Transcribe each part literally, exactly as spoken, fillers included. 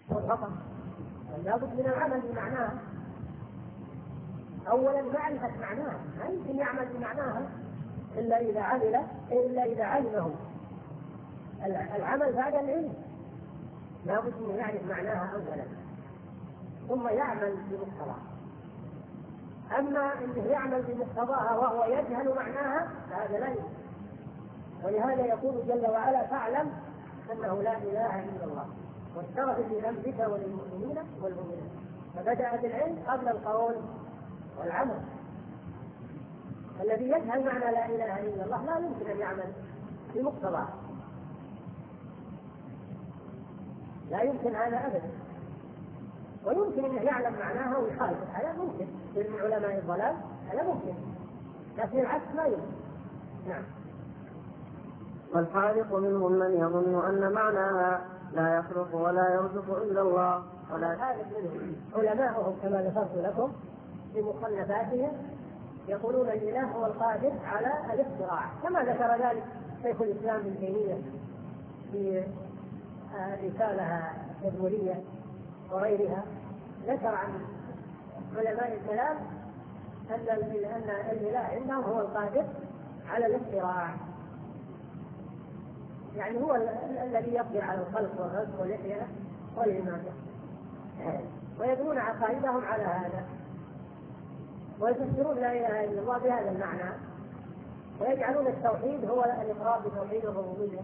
والخطأ. لابد من العمل بمعناها. أولا معرفة معناها، ما يمكن يعمل بمعناها إلا إذا عمل إلا إذا علمه. العمل بعد العلم، لابد من يعرف معناها أولا ثم يعمل بمقتضاها. أما أنه يعمل بمقتضاها وهو يجهل معناها فهذا لا يمكن. ولهذا يقول جل وعلا: فاعلم أنه لا إله إلا الله واستغفر لذنبك وللمؤمنين والمؤمنات. فبدأ بالعلم قبل القول والعمل. الذي يجهل معنى لا إله إلا الله لا يمكن أن يعمل بمقتضاه، لا يمكن هذا أبدا. ويمكن أنه يعلم معناها ويخالف، هذا ممكن من علماء الضلال، هذا ممكن، لكن العكس لا يمكن. نعم. والحاذق منهم من يظن أن معناها لا يخلق ولا يرزق إلا الله. ولا الحاذق منهم علماءهم كما ذكرت لكم في مصنفاتهم يقولون الإله هو القادر على الاختراع، كما ذكر ذلك شيخ الإسلام ابن تيمية في رسالة تدمرية وغيرها. ذكر عن علماء الكلام أن أن الإله عندهم هو القادر على الاختراع، يعني هو الذي يقدر على الخلق والرزق والإحياء والإماتة، ويبنون عقائدهم على هذا ويفسرون لا إله إلا الله بهذا المعنى، ويجعلون التوحيد هو الإقرار بتوحيد الربوبية.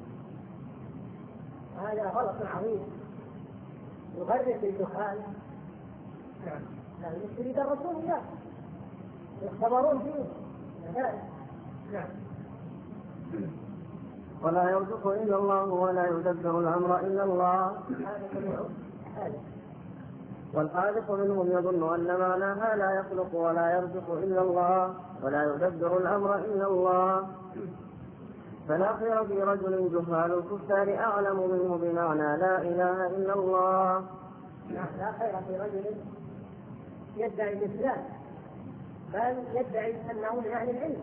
هذا غلط عظيم يغرق الدخان. نعم. لا يدرسون إياه يختبرون فيه. نعم. ولا يرزق إلا الله ولا يدبر الأمر إلا الله. والحاذق منهم يظن أن معناها لا يخلق ولا يرزق إلا الله ولا يدبر الأمر إلا الله. فلا خير في رجل جهال الكفار أعلم منه بمعنى لا إله إلا الله. لا خير في رجل يدعي الإسلام بل يدعي أنه من أهل العلم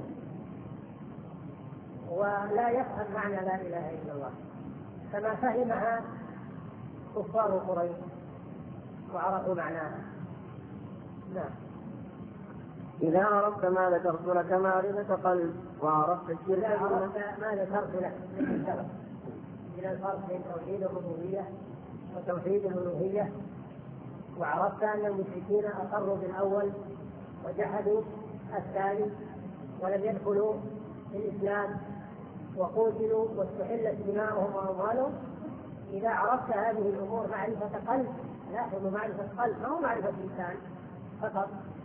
ولا يفهم معنى لا إله إلا الله كما فهمها كفار قريش وعرفوا معناها. نعم. إذا عرفت ما ذكرت لك معرفة قلب وعرفت الشرك. إذا عرفت ما ذكرت لك من السبب إلى الفرق بين توحيد الربوبية وتوحيد الألوهية، وعرفت أن المشركين أقروا بالأول وجحدوا الثاني ولم يدخلوا في الإسلام وقتلوا واستحلت دماؤهم وأموالهم. إذا عرفت هذه الأمور معرفة قلب، لاحظوا معرفة قلب ما هو معرفة لسان فقط،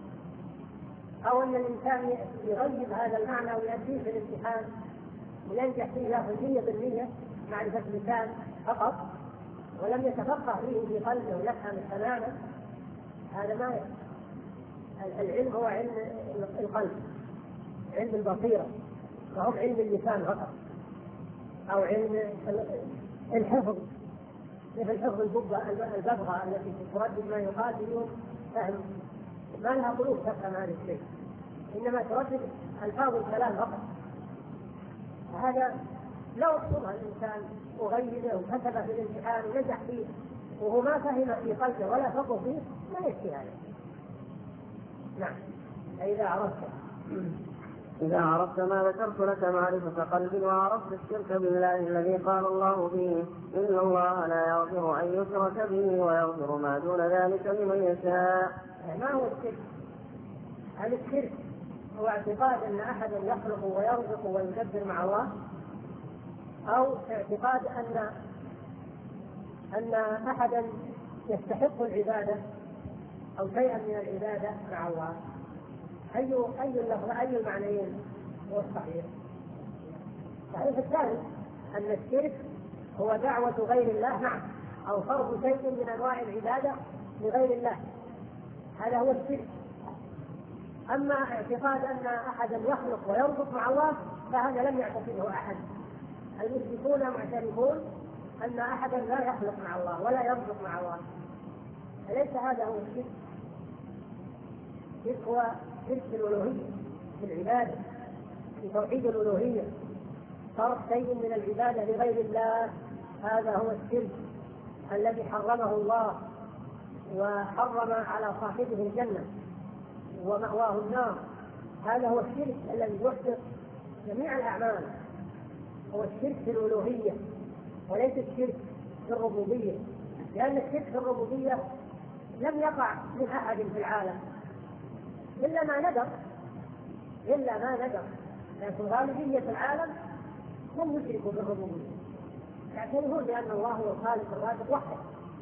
أو أن الإنسان يغيب هذا المعنى ويأتيه في الامتحان وينجح فيه يأخذ مية بالمية معرفة لسان فقط ولم يتفقه فيه في قلبه ويفهم تماما، هذا ما يفهم. العلم هو علم القلب، علم البصيرة، وهو علم اللسان فقط، أو علم الحفظ مثل حفظ الببغاء التي تردد ما يقال بدون فهم، ما لها قلوب تفهم هذا الشيء، إنما تردد ألفاظ الكلام فقط. هذا لو اقصدها الإنسان وغيره وكتب في الامتحان ونجح فيه وهو ما فهم في قلبه ولا فقه فيه ما يكفي هذا. نعم. إذا عرفت إذا عرفت ما ذكرت لك معرفة قلب وعرفت الشرك بالله الذي قال الله فيه إن الله لا يغفر أن يشرك به ويغفر ما دون ذلك لمن يشاء. ما هو الشرك؟ هل الشرك هو اعتقاد أن أحدا يخلق ويرزق ويدبر مع الله، أو اعتقاد أن أن أحدا يستحق العبادة أو شيئا من العبادة مع الله؟ أي أي اللفظ أي المعنيين هو الصحيح؟ صحيح الثالث أن الشرك هو دعوة غير الله معه أو فرض شيء من أنواع العبادة لغير الله، هذا هو الشرك. أما اعتقاد أن أحدا يخلق ويرزق مع الله فهذا لم يعتقده أحد. المشركون معترفون أن أحدا لا يخلق مع الله ولا يرزق مع الله، أليس هذا هو الشرك؟ الشرك هو شرك الألوهية في العبادة، في توحيد الألوهية، صرف شيء من العبادة لغير الله، هذا هو الشرك. الذي حرمه الله وحرم على صاحبه الجنة ومأواه النار، هذا هو الشرك الذي يحبط جميع الأعمال، هو الشرك في الألوهية وليس الشرك في الربوبية، لأن الشرك في الربوبية لم يقع من أحد في العالم إلا ما ندر إلا ما ندر لكن غالبية العالم لم يشركوا بالربوبية، يعترفون بأن الله هو الخالق الرازق وحده،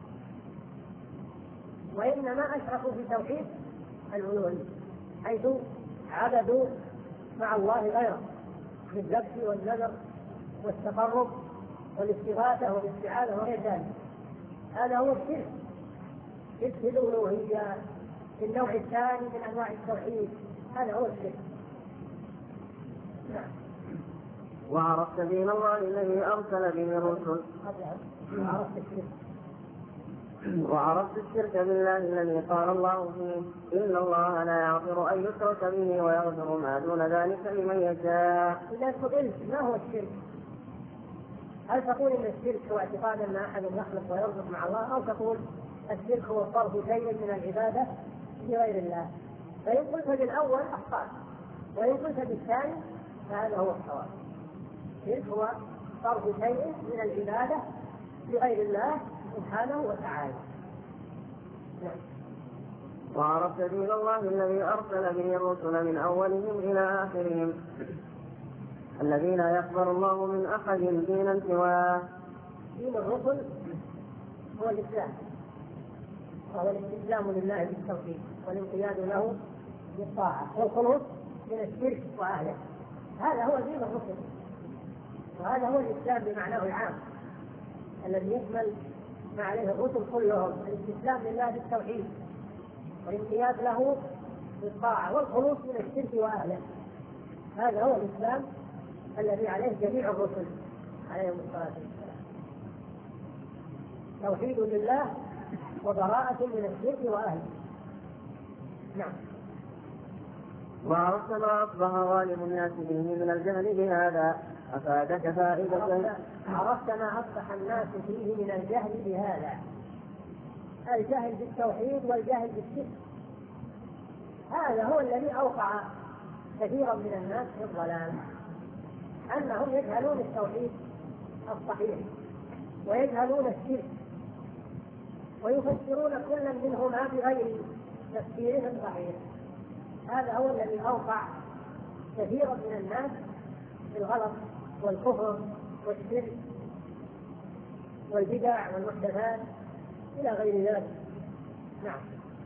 وإنما أشركوا في توحيد الألوهية حيث عبدوا مع الله غيره بالذبح والنذر والتقرب والاستغاثة والاستعاذة وغير ذلك. هذا هو الشرك، شرك في الألوهية في النوع الثاني من أنواع التوحيد، هذا هو الشرك. نعم. وعرفت دين الله الذي أرسل به الرسل. وعرفت الشرك وعرفت الشرك بالله الذي قال الله فيه إن الله لا يغفر أن يشرك به ويغفر ما دون ذلك لمن يشاء. إذا سئلت ما هو الشرك؟ هل تقول إن الشرك هو اعتقاد أن أحد يخلق ويرزق مع الله، أو تقول الشرك هو صرف شيء من العبادة لغير الله؟ فإن قلت بالأول أخطأت، وإن قلت بالثاني فهذا هو الصواب. الشرك هو صرف شيء من العبادة لغير الله سبحانه وتعالى. نعم. وعرفت دين الله الذي أرسل به الرسل من أولهم إلى آخرهم الذين يقبل الله من أحد دينا سواه. دين الرسل هو الإسلام، وهو الاستسلام لله بالتوحيد والانقياد له بالطاعة والخلوص من الشرك وأهله، هذا هو دين الرسل، وهذا هو الإسلام بمعناه العام الذي يشمل ما عليه الرسل كلهم، الاستسلام لله بالتوحيد والانقياد له بالطاعة والخلوص من الشرك وأهله، هذا هو الإسلام الذي عليه جميع الرسل عليهم الصلاة والسلام، توحيد لله وبراءة من الشرك وأهله. نعم. وعرفت ما أصبح غالب الناس به من الجهل بهذا أفادك فائدة. عرفت ما أصبح الناس فيه من الجهل بهذا، الجهل بالتوحيد والجهل بالشرك، هذا هو الذي أوقع كثيرا من الناس في الضلال، أنهم يجهلون التوحيد الصحيح ويجهلون الشرك ويفسرون كلا منهما بغير تفسيره الصحيح، هذا هو الذي أوقع كثيرا من الناس في الغلط والكفر والشرك والبدع والمحدثات إلى غير ذلك. نعم.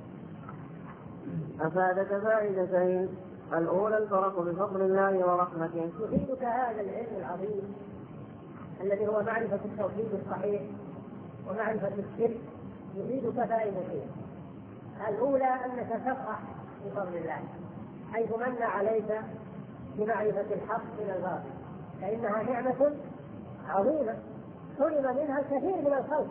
أفادك فائدتين، الأولى الفرق بفضل الله ورحمته. يفيدك هذا العلم العظيم الذي هو معرفة التوحيد الصحيح ومعرفة الشرك، يفيدك فائدتين، الأولى أنك تفرح بفضل الله حيث من عليك بمعرفة الحق من الباطل، فإنها نعمة عظيمة حرم منها الكثير من الخلق.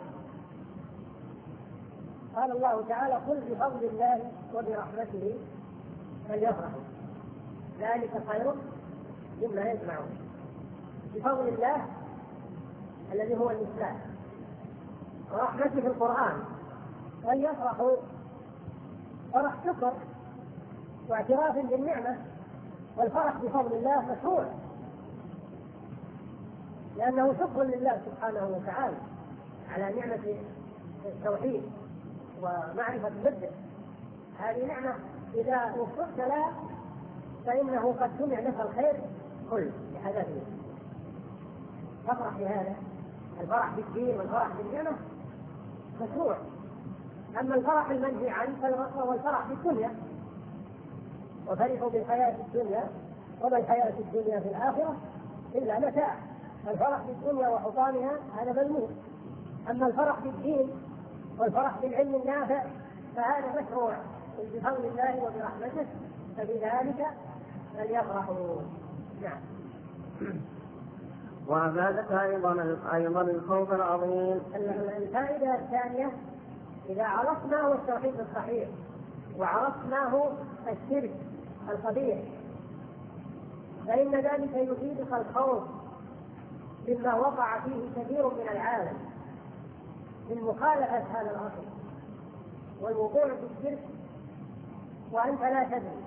قال الله تعالى قل بفضل الله وبرحمته فليفرحوا ذلك خير مما يجمعون. بفضل الله الذي هو الإسلام ورحمته في القرآن فليفرحوا فرح شكر واعتراف بالنعمة، والفرح بفضل الله مشروع لأنه شكر لله سبحانه وتعالى على نعمة التوحيد ومعرفة ضده، هذه نعمة إذا وفقت لها فإنه قد سمع لك الخير كله بحذافيره، تفرح بهذا. الفرح بالدين والفرح بالنعمة مشروع، أما الفرح المنهي عنه فهو الفرح بالدنيا، وفرحوا بالحياة الدنيا وما الحياة الدنيا في الآخرة إلا متاع. الفرح بالدنيا وحطامها هذا مذموم، أما الفرح بالدين والفرح بالعلم النافع فهذا مشروع بفضل الله وبرحمته فبذلك فليفرحوا. نعم. وأفادك أيضا أيضا الخوف العظيم. الفائدة الثانية، إذا عرفت ما هو التوحيد الصحيح وعرفت ما هو الشرك القبيح فإن ذلك يفيدك الخوف مما وقع فيه كثير من العالم من مخالفة هذا الأصل والوقوع في الشرك وأنت لا تدري.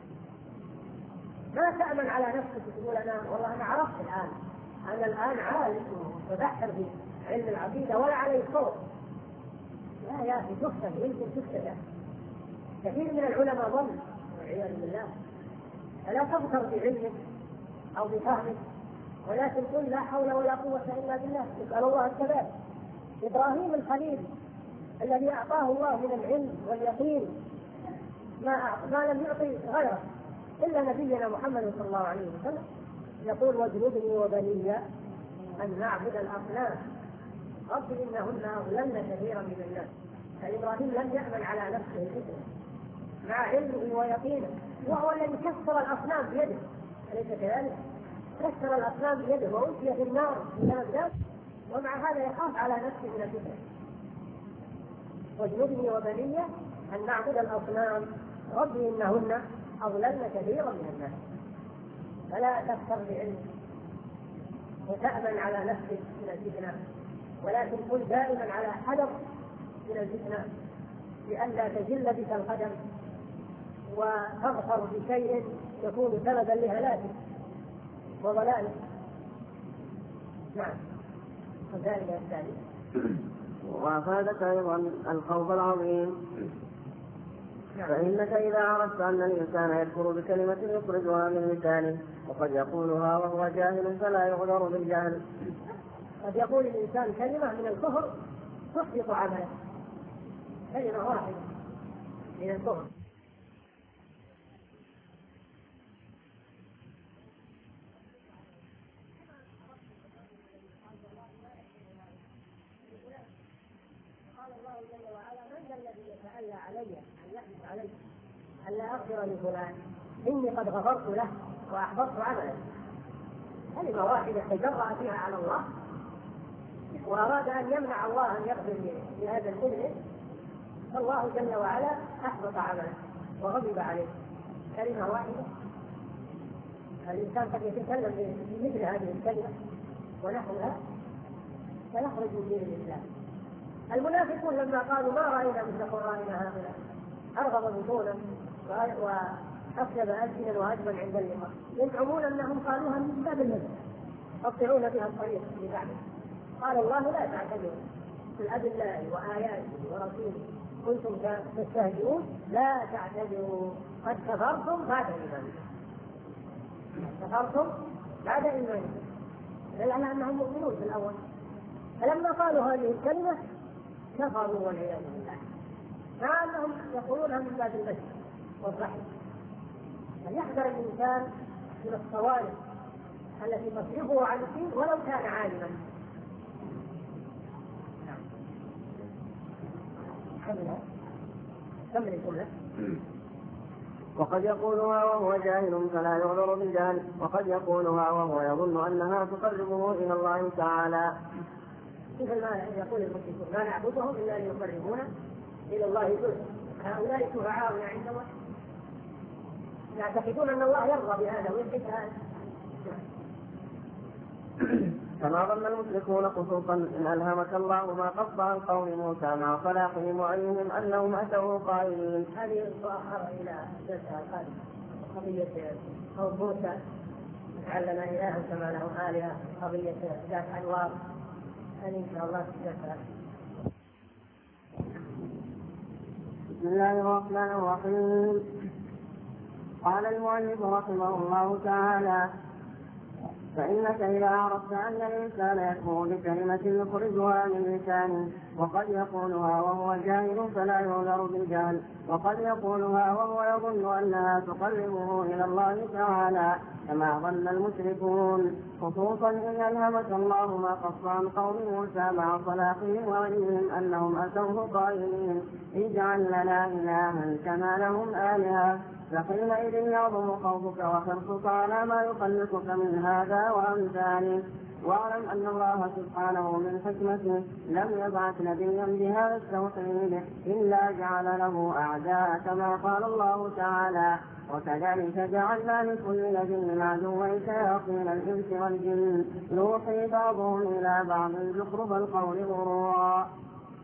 ما تأمن على نفسك تقول أنا والله أنا عرفت الآن، أنا الآن عالم وبحث في علم العقيدة ولا علي صوت. لا يا أخي، تكتب يمكن تكتب. كثير من العلماء ظن والعياذ بالله. فلا تفكر بعلمك أو بفهمك، ولكن قل لا حول ولا قوة إلا بالله، اسأل الله الثبات. إبراهيم الخليل الذي أعطاه الله من العلم واليقين ما, ما لم يعطي غيره إلا نبينا محمد صلى الله عليه وسلم، يقول واجنبني وبني أن نعبد الأصنام رب إنهن أضللن كثيرا من الناس. فإبراهيم لم يأمن على نفسه الإثم مع علمه ويقينه، وهو الذي كسر الأصنام بيده، أليس كذلك؟ كسر الأصنام بيده وألقي في النار بسبب ذلك، ومع هذا يخاف على نفسه من الفتنة. واجنبني وبني أن نعبد الأصنام ربي إنهن أضللن كثيرا من الناس. فلا تفخر بعلمك وتأمن على نفسك من الفتنة، ولكن كن دائما على حذر من الفتنة لئلا تجل بك القدم وتظفر بشيء يكون سببا لهلاكك وضلالك. نعم. وذلك الثاني. وأفادك أيضا الخوف العظيم. فإنك إذا عرفت أن الإنسان يكفر بكلمة يخرجها من لسانه وقد يقولها وهو جاهل فلا يعذر بالجهل. قد يقول الإنسان كلمة من الكفر تحبط عمله، كلمة واحدة من الكفر. قال الله جل وعلا من ذا الذي يتألى علي أن يحدث علي ألا أغفر لفلان إني قد غفرت له وأحبطت عمله. كلمة واحدة تجرأ فيها على الله وأراد أن يمنع الله أن يغفر لهذا المذنب، فالله جل وعلا أحبط عمله وغضب عليه. كلمة واحدة الإنسان قد يتكلم بمثل هذه الكلمة ونحوها فيخرج من دين الإسلام. المنافقون لما قالوا ما رأينا مثل قرآننا هؤلاء أرغب بطونا وأخشب ألسنا وأجمل عند اللقاء، يزعمون أنهم قالوها من باب النزل يقطعون بها الطريق لبعض. قال الله لا تعتذروا قل أب الله وآياته ورسوله كنتم تستهزئون لا تعتذروا قد كفرتم بعد إيمانكم. كفرتم بعد إيمانكم دل على أنهم مؤمنون في الأول، فلما قالوا هذه الكلمة كفروا والعياذ بالله، مع أنهم يقولونها من باب المجد والرحمة. فليحذر الإنسان من الصوارف التي تصرفه عن الدين ولو كان عالما. كمل الجملة. وقد يقولها وهو جاهل فلا يعذر بالجهل، وقد يقولها وهو يظن أنها تقربه إلى الله تعالى. مثل ما يقول المشركون ما نعبدهم إلا ليقربونا إلى الله زلفى، هؤلاء شفعاؤنا عند الله، يعتقدون أن الله يرضى بهذا ويحب هذا. كما ظن المشركون خصوصا إن ألهمك الله ما قصد عن قوم موسى مع صلاحهم وعلمهم أنهم أتوا قائلين. هذه تؤخر إلى جلسة القادمة قضية قوم موسى اجعل لنا إلها كما لهم آلهة، قضية ذات أنوار، هذه إن شاء الله جلسة. بسم الله الرحمن الرحيم. قال المؤلف رحمه الله تعالى فإنك إذا عرفت أن الإنسان يكفر بكلمة يخرجها من لسانه وقد يقولها وهو جاهل فلا يعذر بالجهل، وقد يقولها وهو يظن أنها تقربه إلى الله تعالى كما ظن المشركون، خصوصا إن ألهمك الله ما قص عن قوم موسى مع صلاحهم وعلمهم أنهم أتوه قائلين اجعل لنا إلها كما لهم آلهة، فحينئذ يعظم خوفك وحرصك على ما يخلصك من هذا وأمثاله. واعلم أن الله سبحانه من حكمته لم يبعث نبيا بهذا التوحيد إلا جعل له أعداء كما قال الله تعالى وكذلك جعلنا لكل نبي عدوا شياطين الإنس والجن يوحي بعضهم إلى بعض زخرف القول غرورا.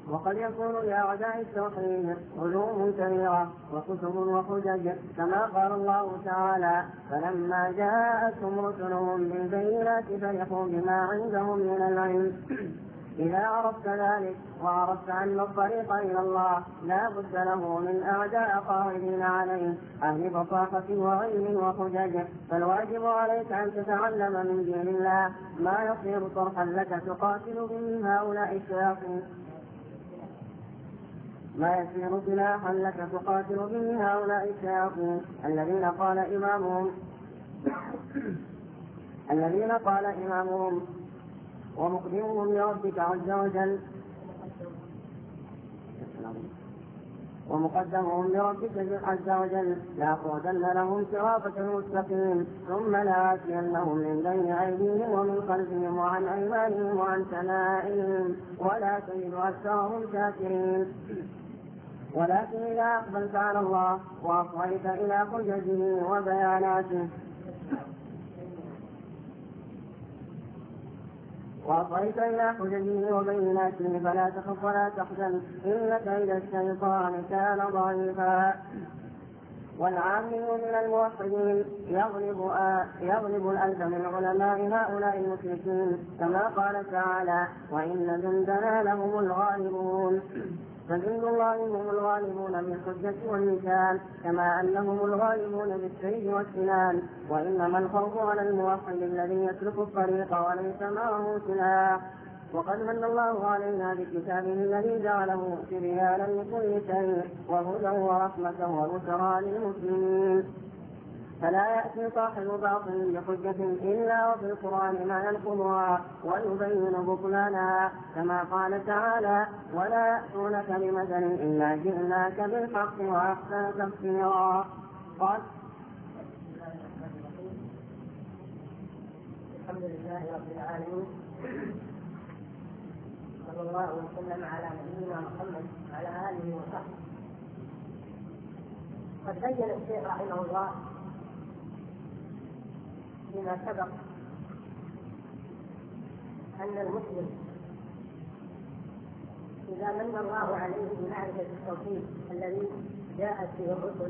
وقد يكون لأعداء التوحيد علوم كبيرة وكتب وحجج، كما قال الله تعالى: فلما جاءتهم رسلهم بالبينات فرحوا بما عندهم من العلم. إذا عرفت ذلك وعرفت أن الطريق إلى الله لا بد له من أعداء قائدين عليه أهل بصاقة وعلم وحجج، فالواجب عليك أن تتعلم من دين الله ما يصير طرحا لك تقاتل به هؤلاء الشياطين ما يصير سلاحا لك تقاتل به هؤلاء الشياطين الذين قال إمامهم الذين قال إمامهم ومقدمهم لربك عز وجل ومقدمهم لربك عز وجل لأقعدن لهم صراطك المستقيم ثم لآتينهم من بين أيديهم ومن خلفهم وعن أيمانهم وعن شمائلهم ولا تجد أكثرهم شاكرين. ولكن إذا أقبلت على الله وأصغيت إلى حججه وبياناته وأصغيت إلى حججه وبيناته فلا تخف ولا تحزن إن كيد الشيطان كان ضعيفا. والعامل من الموحدين يغلب آه يغلب الألف من علماء هؤلاء المشركين، كما قال تعالى: وإن جندنا لهم الغالبون. فجند الله هم الغالبون بالحجة والمثال، كما أنهم الغالبون بالسيف والسنان. وإنما الخوف على الموحد الذي يسلك الطريق وليس معه سلاح. وقد من الله علينا بكتابه الذي جعله تبيانا لكل شيء وهدى ورحمة وبشرى للمسلمين. فلا يأتي صاحب باطل بحجة إلا وفي القرآن ما ينقضها ويبين بطلانها، كما قال تعالى: ولا يأتونك بمثل إلا جئناك بالحق وأحسن تفسيرا. قال: الحمد لله رب العالمين، صلى الله وسلم على نبينا محمد وعلى آله وصحبه. قد بين الشيخ رحمه الله فيما سبق أن المسلم إذا من الله عليه بمعرفة التوحيد الذي جاءت به الرسل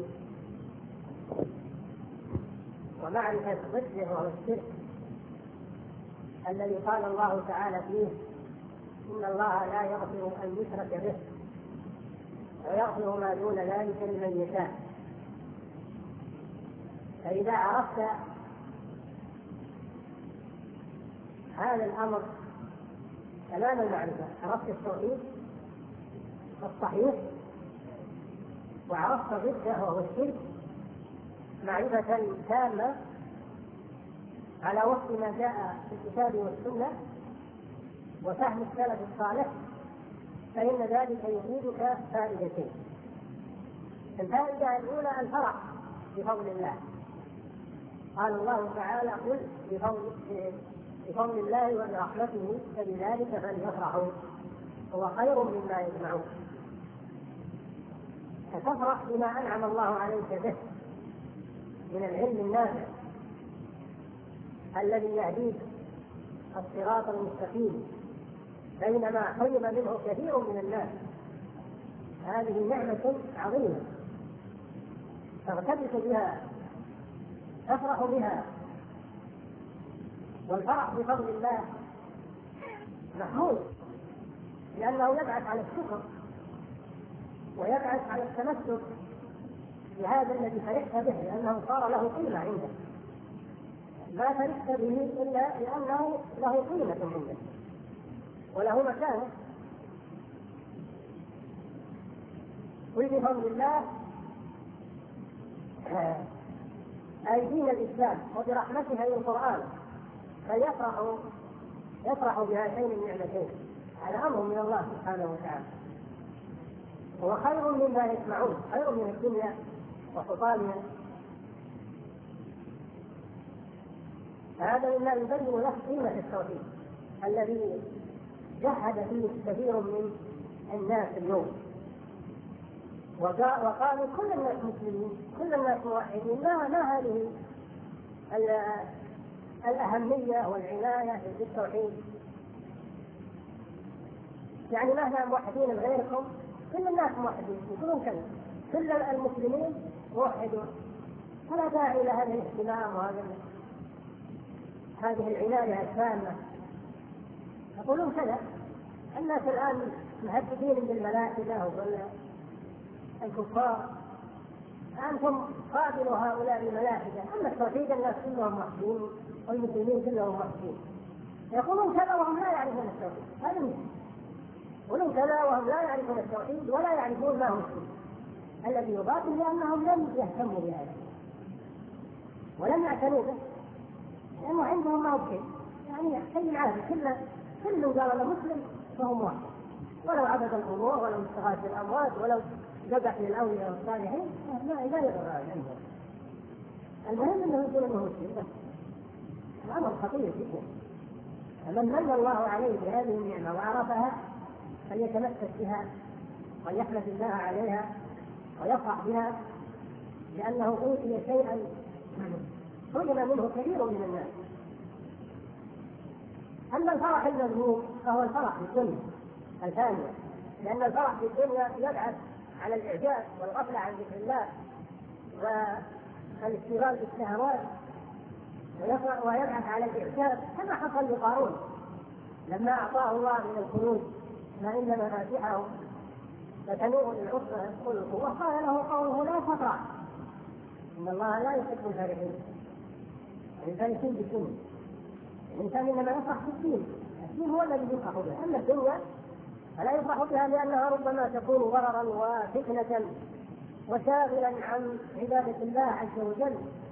ومعرفة ضده وهو الشرك الذي قال الله تعالى فيه: إن الله لا يغفر أن يشرك به ويغفر ما دون ذلك لمن يشاء. فإذا عرفت هذا الأمر تمام المعرفة، عرفت التوحيد الصحيح وعرفت ضده وهو الشرك معرفة تامة على وفق ما جاء في الكتاب والسنة وفهم السلف الصالح، فإن ذلك يفيدك فائدتين. الفائدة الأولى الفرح بفضل الله. قال الله تعالى: قل بفضل بفضل الله وبرحمته فبذلك فليفرحوا هو خير مما يجمعون. فتفرح بما أنعم الله عليك به من العلم النافع الذي يهديك الصراط المستقيم، بينما حرم منه كثير من الناس. هذه نعمة عظيمة ترتبط بها، تفرح بها. والفرح بفضل الله محمود، لأنه يبعث على الشكر ويبعث على التمسك بهذا الذي فرحت به، لأنه صار له قيمة عندك. ما فرحت به إلا لأنه له قيمة عندك وله مكانة. وبفضل الله أي دين الإسلام وبرحمته أي القرآن، فيفرح يفرح بهاتين النعمتين. هذا أمر من الله سبحانه وتعالى، هو خير مما يسمعون، خير من الدنيا وحطامها. هذا مما يبين لك قيمة التوحيد الذي جحد فيه كثير من الناس اليوم، وقالوا كل الناس مسلمين، كل الناس موحدين. ما ما هذه الأهمية والعناية بالتوحيد يعني مهما موحدين غيركم كل الناس موحدين يقولون كذا، كل المسلمين موحدون، فلا داعي إلى هذا الاهتمام وهذا هذه العناية التامة. يقولون كذا. الناس الآن مهددين بالملاحدة والكفار، أنتم قابلوا هؤلاء الملاحدة، أما التوحيد الناس كلهم موحدين والمسلمين كلهم موحدين. يقولون كذا وهم لا يعرفون التوحيد، هذا مثل يقولون كذا وهم لا يعرفون التوحيد ولا يعرفون ما هو الشرك الذي يباطل، لأنهم لم يهتموا بهذا ولم يعتنوا به، لأنه عندهم ما هو شيء، يعني شيء عادي، كل كل قال له مسلم فهو موحد، ولو عبد القبور ولو استغاث بالأموات ولو ذبح للأولياء والصالحين لا لا يضر عندهم. المهم أنه يقول أنه مسلم بس. الأمر خطير جدا. فمن من الله عليه بهذه النعمة وعرفها فليتمسك بها ويحمد الله عليها ويفرح بها، لأنه أوتي شيئا حرم منه كثير من الناس. أما الفرح المذموم فهو الفرح في الدنيا الثانية، لأن الفرح في الدنيا يبعث على الإعجاب والغفلة عن ذكر الله والاشتغال بالشهوات، ويبعث على الإعجاب كما حصل لقارون لما أعطاه الله من الكنوز ما إن مفاتحه فتنوء للعصبة يدخل القوة، قال له قوله لا تفرح إن الله لا يحب الفرحين. الإنسان يكون بالدين، الإنسان إنما يفرح بالدين، الدين هو الذي يفرح به، أما الدنيا فلا يفرح بها لأنها ربما تكون ضررا وفتنة وشاغلا عن عبادة الله عز وجل،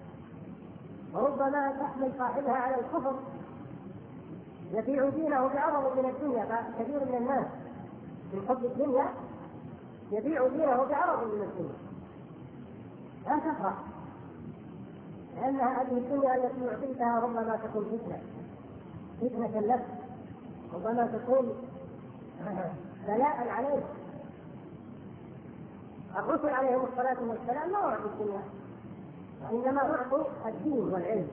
وربما تحمل صاحبها على الكفر يبيع دينه بعرض من الدنيا. فكثير من الناس من حب الدنيا يبيع دينه بعرض من الدنيا. لا تفرح، لأن هذه الدنيا التي يعطيتها ربما تكون فتنة فتنة لك، ربما تكون بلاء عليك. الرسل عليهم الصلاة والسلام ما أعطوا الدنيا، وإنما أعطوا الدين والعلم،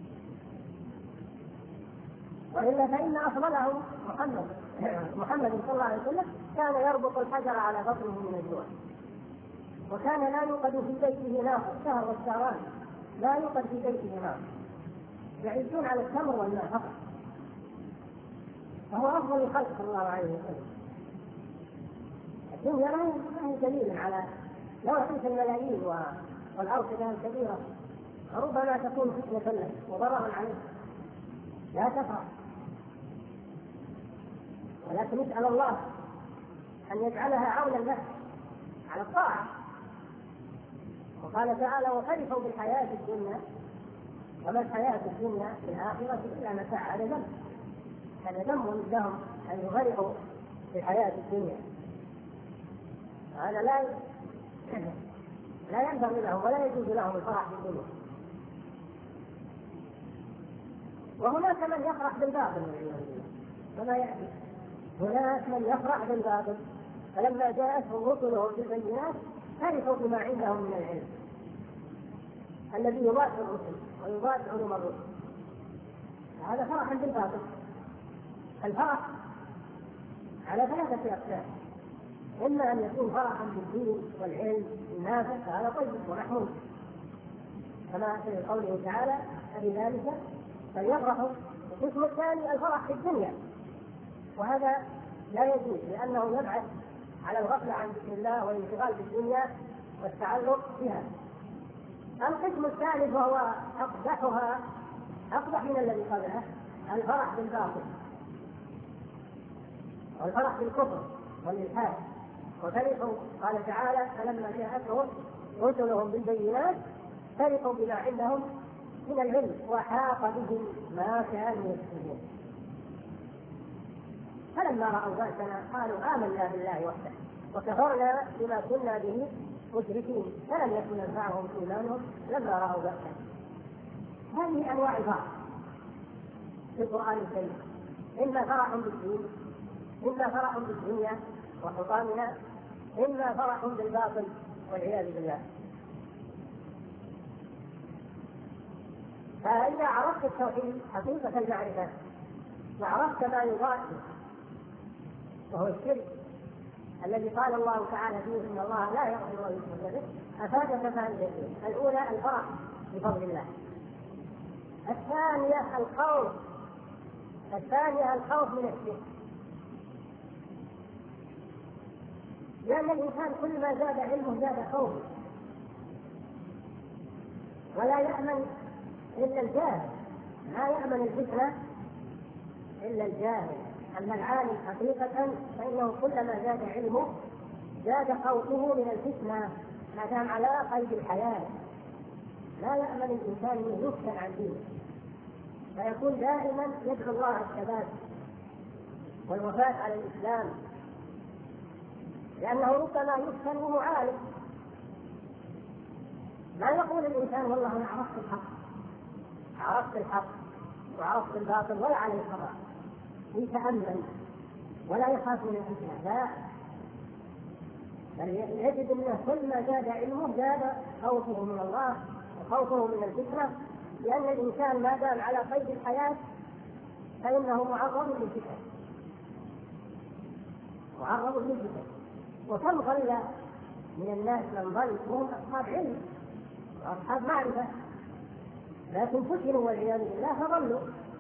وإلا فإن أفضلهم محمد محمد صلى الله عليه وسلم كان يربط الحجر على بطنه من الجوع، وكان لا يوقد في بيته نار الشهر والشهران، لا يوقد في بيته نار، يعيشون على التمر والماء فقط، فهو أفضل الخلق صلى الله عليه وسلم. الدنيا لا هي دليل على لو أعطيت الملايين والأرض كانت كبيرة ربما تكون فتنة لك وضررا عليك، لا تفرح، ولكن نسأل الله أن يجعلها عونا لك على الطاعة. وقال تعالى وفرحوا بالحياة الدنيا وما الحياة الدنيا في الآخرة إلا متاع. هذا ذنب، هذا ذنب لهم أن يفرحوا بالحياة الدنيا، هذا لا لا ينبغي لهم ولا يجوز لهم الفرح بالدنيا. وهناك من يفرح بالباطل كما يأتي، هناك من يفرح بالباطل، فلما جاءتهم رسلهم بالبينات فرحوا بما عندهم من العلم الذي يضاد الرسل ويضاد علوم الرسل، هذا فرح بالباطل. الفرح على ثلاثة أقسام، إما أن يكون فرحا بالدين والعلم النافع فهذا طيب ومحمود كما في قوله تعالى فبذلك فليفرحوا. القسم الثاني الفرح في الدنيا، وهذا لا يجوز لأنه يبعث على الغفلة عن ذكر الله والانشغال بالدنيا والتعلق بها. القسم الثالث وهو أقبحها أقبح من الذي قبله الفرح بالباطل والفرح بالكفر والإلحاد. وفرحوا قال تعالى فلما جاءتهم رسلهم بالبينات فرحوا بما عندهم من العلم وحاق بهم ما كانوا يكسبون. فلما رأوا بأسنا قالوا آمنا بالله وحده وكفرنا بما كنا به مشركين فلم يكن ينفعهم إيمانهم لما رأوا بأسنا. هذه أنواع الفرح في القرآن الكريم، إما فرح بالدين، إما فرح بالدنيا وحطامها، إما فرح بالباطل والعياذ بالله. فإذا عرفت التوحيد حقيقة المعرفة وعرفت ما يضاد وهو الشرك الذي قال الله تعالى فيه إن الله لا يغفر أن يشرك به، أفاد فائدتين: الأولى الفرح بفضل الله، الثانية الخوف الثانية الخوف من الشرك، لأن الإنسان كل ما زاد علمه زاد خوفه، ولا يأمن إلا الجاهل، لا يأمن الفتنة إلا الجاهل. أما العالم حقيقة فإنه كلما زاد علمه زاد خوفه من الفتنة ما دام على قيد الحياة. لا يأمن الإنسان أن يفتن عن دينه، فيكون دائما يدعو الله الثبات والوفاة على الإسلام، لأنه ربما يفتن وهو عالم. لا يقول الإنسان والله أنا عرفت الحق عرفت الحق وعرفت الباطل ولا عليه خطأ، يتأمل ولا يخاف من الفتنة، لا، بل يجد أنه كل ما زاد علمه زاد خوفه من الله وخوفه من الفتنة، لأن الإنسان ما دام على قيد الحياة فإنه معرض للفتن معرض للفتن وكم ضل من الناس من ضل وهم أصحاب علم وأصحاب معرفة، لكن فتنوا والعياذ بالله فضلوا.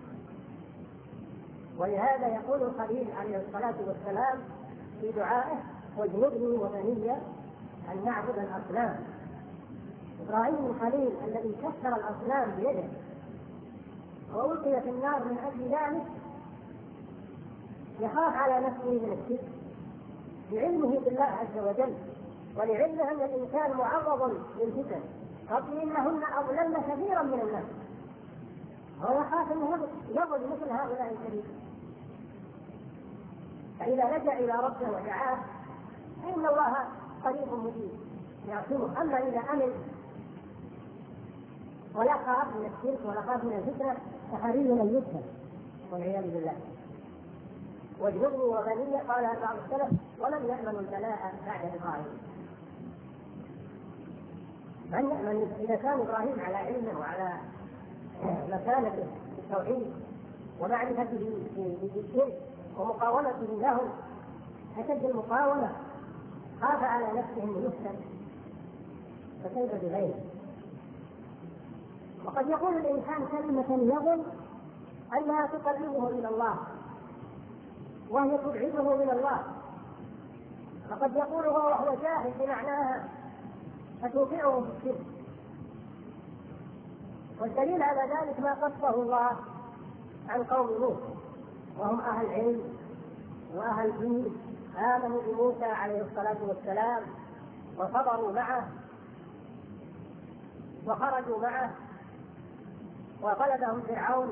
ولهذا يقول الخليل عليه الصلاة والسلام في دعائه: واجنبني وبني أن نعبد الأصنام. إبراهيم الخليل الذي كسر الأصنام بيده وألقي في النار من أجل ذلك يخاف على نفسه من الشرك لعلمه بالله عز وجل، ولعلمه أن الإنسان معرض للفتن، قبل إنهن أضللن كثيرا من الناس، هو يخاف أنه يضل مثل هؤلاء الكثير. فإذا لجأ إلى ربه ودعاه فإن الله قريب مجيب يعصمه. أما إذا أمن ولا خاف من الشرك ولا خاف من الفتنة فحري أن يفتن والعياذ بالله. واجنبني وبني، قال بعض السلف: ولم يأمن البلاء بعد إبراهيم. من يأمن إذا كان إبراهيم على علمه وعلى مكانته في التوحيد ومعرفته بالشرك ومقاومته له أشد المقاومة، خاف على نفسه أن يفتن، فكيف بغيره؟ وقد يقول الإنسان كلمة يظن أنها تقربه إلى الله وهي تبعده من الله، فقد يقولها وهو جاهل بمعناها فتوقعه في الشرك. والدليل على ذلك ما قصه الله عن قوم نوح، وهم أهل علم وأهل دين، آمنوا بموسى عليه الصلاة والسلام وصبروا معه وخرجوا معه، وطلبهم فرعون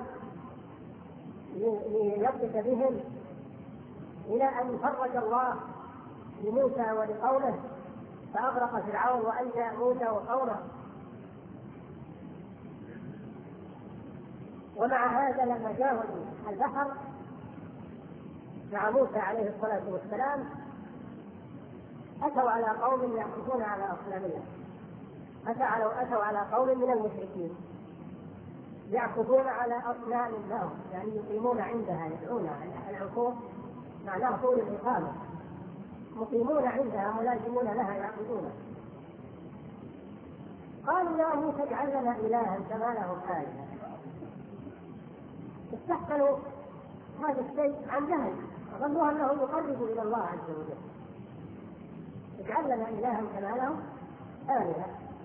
ليضبط بهم إلى أن فرج الله لموسى ولقومه فأغرق فرعون وأنجى موسى وقومه. ومع هذا لما جاوزوا البحر مع موسى عليه الصلاة والسلام أتوا على قوم يعكفون على أصنامهم، أتوا على قوم من المشركين يعكفون على أصنام لهم، يعني يقيمون عندها يدعونها. العكوف معناه طول الإقامة، مقيمون عندها ملازمون لها يعبدونها. قالوا يا موسى اجعل لنا إلها كما لهم آلهة. استحسنوا هذا الشيء عن جهل، ظنوا أنه يقرب إلى الله عز وجل. اجعل لنا إلها كما لهم آلهة.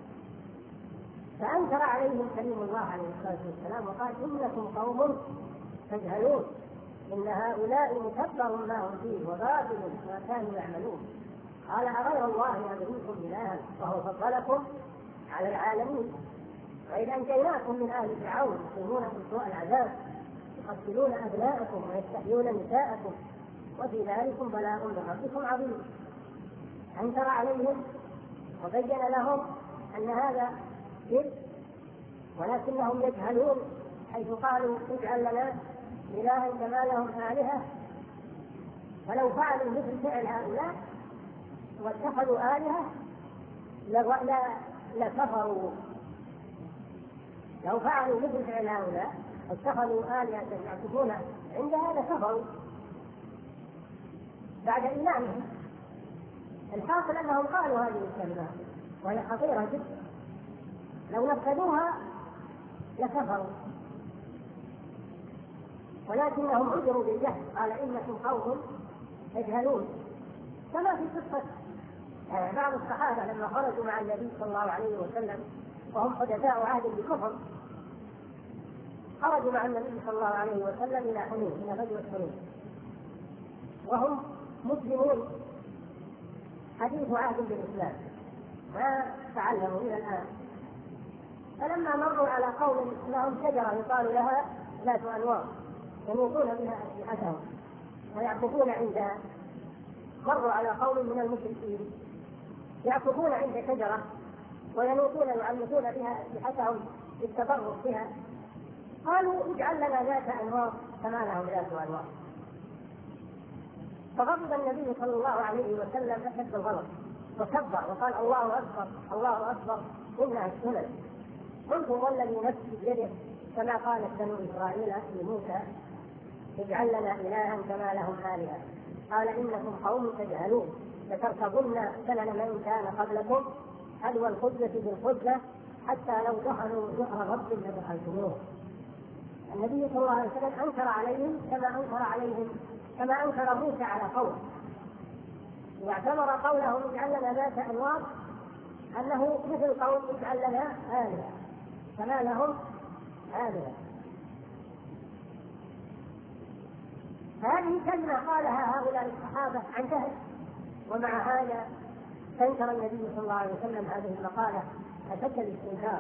فأنكر عليهم كريم الله عليه الصلاة والسلام وقال: إنكم قوم تجهلون، إن هؤلاء متبر ما هم فيه وباطل ما كانوا يعملون. قال: أغير الله أبغيكم إلها وهو فضلكم على العالمين، وإذ أنجيناكم من آل فرعون يصومونكم سوء العذاب يقتلون أبناءكم ويستحيون نساءكم وفي ذلكم بلاء من ربكم عظيم. أنكر عليهم وبين لهم أن هذا شرك، ولكنهم يجهلون حيث قالوا اجعل لنا إلها كما لهم آلهة. فلو فعلوا مثل فعل هؤلاء واتخذوا آلهة لكفروا. لو فعلوا مثل فعل هؤلاء واتخذوا آلهة يعكفون عندها لكفروا. بعد إيمانهم. الحاصل أنهم قالوا هذه الكلمات وهي خطيرة جدا، لو نفذوها لكفروا، ولكنهم عذروا بالجهل، قال إنكم قوم تجهلون. كما في قصة بعض الصحابة لما خرجوا مع النبي صلى الله عليه وسلم وهم حدثاء عهد بكفر، خرجوا مع النبي صلى الله عليه وسلم إلى حنين، إلى غزوة حنين، وهم مسلمون حديث عهد بالإسلام ما تعلموا إلى الآن. فلما مروا على قوم لهم شجرة يقال لها ذات أنوار ينوطون بها أسلحتهم ويعكفون عندها، مروا على قوم من المشركين يعكفون عند شجرة وينوطون يعلقون بها أسلحتهم للتبرك بها، قالوا اجعل لنا ذات أنوار كما لهم ذات أنوار. فغضب النبي صلى الله عليه وسلم أشد الغضب وكبر وقال الله أكبر الله أكبر إنها السنن. قلت والذي نفسي بيده كما قالت بنو إسرائيل لموسى اجعل لنا إلها كما لهم آلهة، قال إنكم قوم تجهلون لتركبن سنن من كان قبلكم حذو القدة بالقدة حتى لو دخلوا جحر رب لدخلتموه. النبي صلى الله عليه وسلم أنكر عليهم كما أنكر عليهم كما أنكر موسى على قوم، واعتبر قولهم اجعل لنا ذات أنوار أنه مثل قول اجعل لنا آلهة كما لهم آلهة. هذه كلمة قالها هؤلاء الصحابة عن جهل، ومع هذا استنكر النبي صلى الله عليه وسلم هذه المقالة أشد الاستنكار،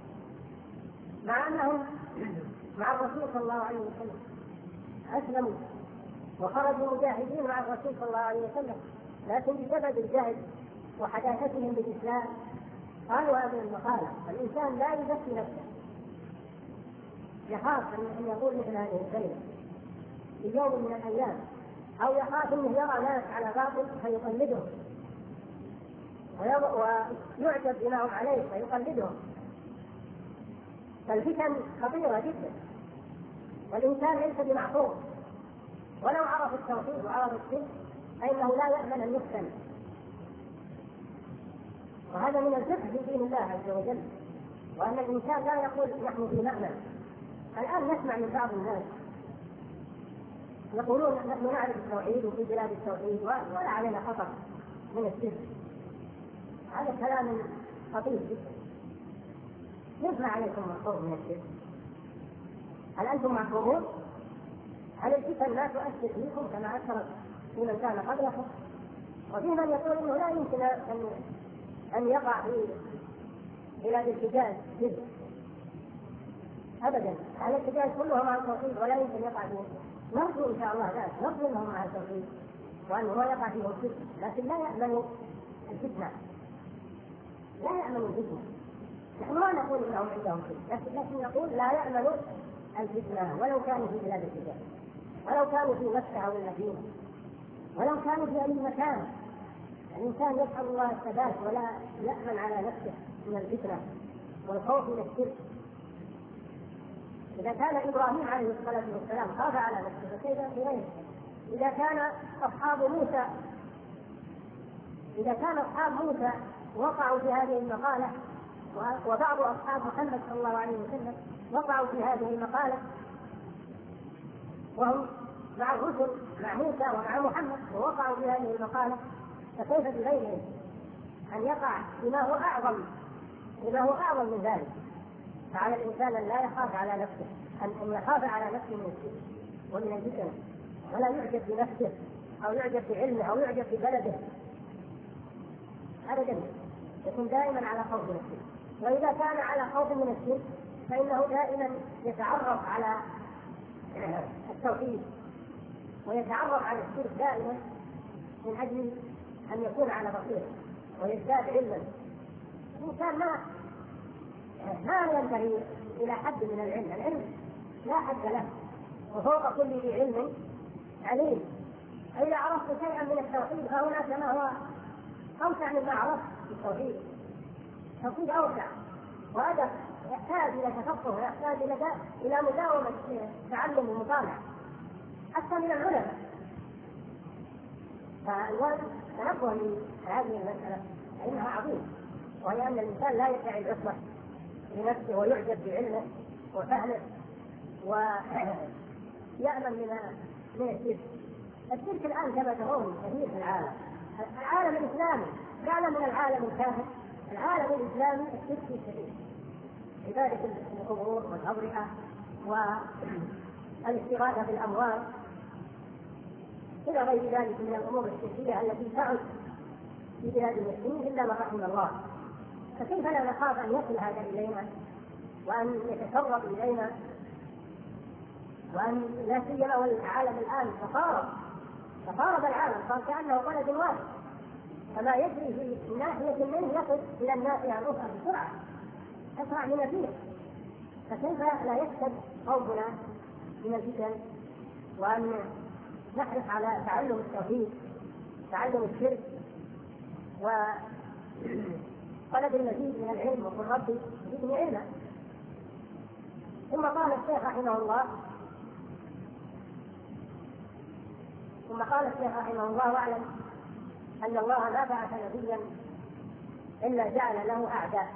مع أنهم مع الرسول صلى الله عليه وسلم أسلموا وخرجوا مجاهدين مع الرسول صلى الله عليه وسلم، لكن بسبب الجهل وحداثتهم بالإسلام قالوا هذه المقالة. الإنسان لا يزكي نفسه، يخاف أن يقول مثل هذه الكلمة في يوم من الأيام، أو يخاف أنه يرى ناس على باطل فيقلدهم ويعجب بما هم عليه فيقلدهم. فالفتن خطيرة جدا، والإنسان ليس بمعصوم، ولو عرف التوحيد وعرف الشرك فإنه لا يأمن أن يفتن، وهذا من الفقه في دين الله عز وجل، وأن الإنسان لا يقول نحن في مأمن. الآن نسمع من بعض الناس يقولون نحن نعرف التوحيد وفي بلاد التوحيد ولا علينا خطر من الشرك. هذا كلام خطير جدا. ليس عليكم محفوظ من الشرك؟ هل أنتم محفوظون؟ هل الفتن لا تؤثر فيكم كما أثرت في من كان قبلكم؟ وفي من يقول إنه لا يمكن أن أن يقع في بلاد الحجاز شرك أبدا. على الحجاز كلهم مع التوحيد ولا يمكن يقع فيه. نرجو إن شاء الله ذلك، نرجو أنهم مع التوحيد وأنه لا يقع فيه الشرك، لكن لا يأمن الفتنة، لا يأمن الفتنة. نحن لا نقول إنهم عندهم شرك، لكن نقول لا يأمن الفتنة ولو كانوا في بلاد الحجاز، ولو كانوا في مكة أو المدينة، ولو كانوا في أي مكان. الإنسان يسأل الله الثبات ولا يأمن على نفسه من الفتنة والخوف من الشرك. إذا كان إبراهيم عليه الصلاة والسلام خاف على نفسه فكيف بغيره؟ إذا كان أصحاب موسى إذا كان أصحاب موسى وقعوا في هذه المقالة، وبعض أصحاب محمد صلى الله عليه وسلم وقعوا في هذه المقالة وهم مع الرسل مع موسى ومع محمد ووقعوا في هذه المقالة، فكيف بغيرهم أن يقع بما هو أعظم بما هو أعظم من ذلك؟ فعلى الإنسان أن لا يخاف على نفسه، أن يخاف على نفسه من الشرك ومن الفتن، ولا يعجب بنفسه أو يعجب بعلمه أو يعجب ببلده أبدا، يكون دائما على خوف من الشرك. وإذا كان على خوف من الشرك فإنه دائما يتعرف على التوحيد ويتعرف على الشرك دائما من أجل أن يكون على بصيرة ويزداد علما. الإنسان ما ما ينتهي إلى حد من العلم، العلم لا حد له، وفوق كل ذي علم عليم. إذا عرفت شيئا من التوحيد فهناك ما هو أوسع مما عرفت التوحيد. التوحيد أوسع وهذا يحتاج إلى تفقه، يحتاج إلى إلى مداومة تعلم ومطالعة حتى من العلماء. فالواجب تنبه لهذه المسألة فإنها عظيمة، وهي أن الإنسان لا يدعي العصمة لنفسه ويعجب بعلمه وفهمه ويأمن من من الشرك. الشرك الآن كما ترون كثير في العالم، العالم الإسلامي كان من العالم الكافر، العالم الإسلامي الشرك فيه كثير، عبادة القبور والأضرحة والاستغاثة بالأموال إلى غير ذلك من الأمور الشركية التي تعد في بلاد المسلمين إلا ما رحم الله. فكيف لا نخاف أن يصل هذا إلينا وأن يتسرب إلينا، وأن لا سيما والعالم الآن تقارب تقارب العالم صار كأنه بلد واحد، فما يجري في ناحية منه يصل إلى الناحية الأخرى بسرعة أسرع من الريح. فكيف لا يكسب قومنا من الفتن وأن نحرص على تعلم التوحيد، تعلم الشرك، وطلب المزيد من العلم، وقل ربي زدني علما. ثم قال الشيخ رحمه الله ثم قال الشيخ رحمه الله واعلم أن الله ما بعث نبيا إلا جعل له أعداء،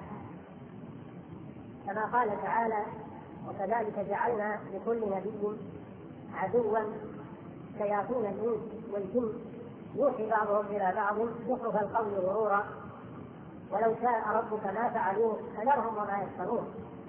كما قال تعالى: وكذلك جعلنا لكل نبي عدوا شياطين الإنس والجن يوحي بعضهم إلى بعض زخرف القول غرورا ولو شاء ربك ما فعلوه فذرهم وما يفترون.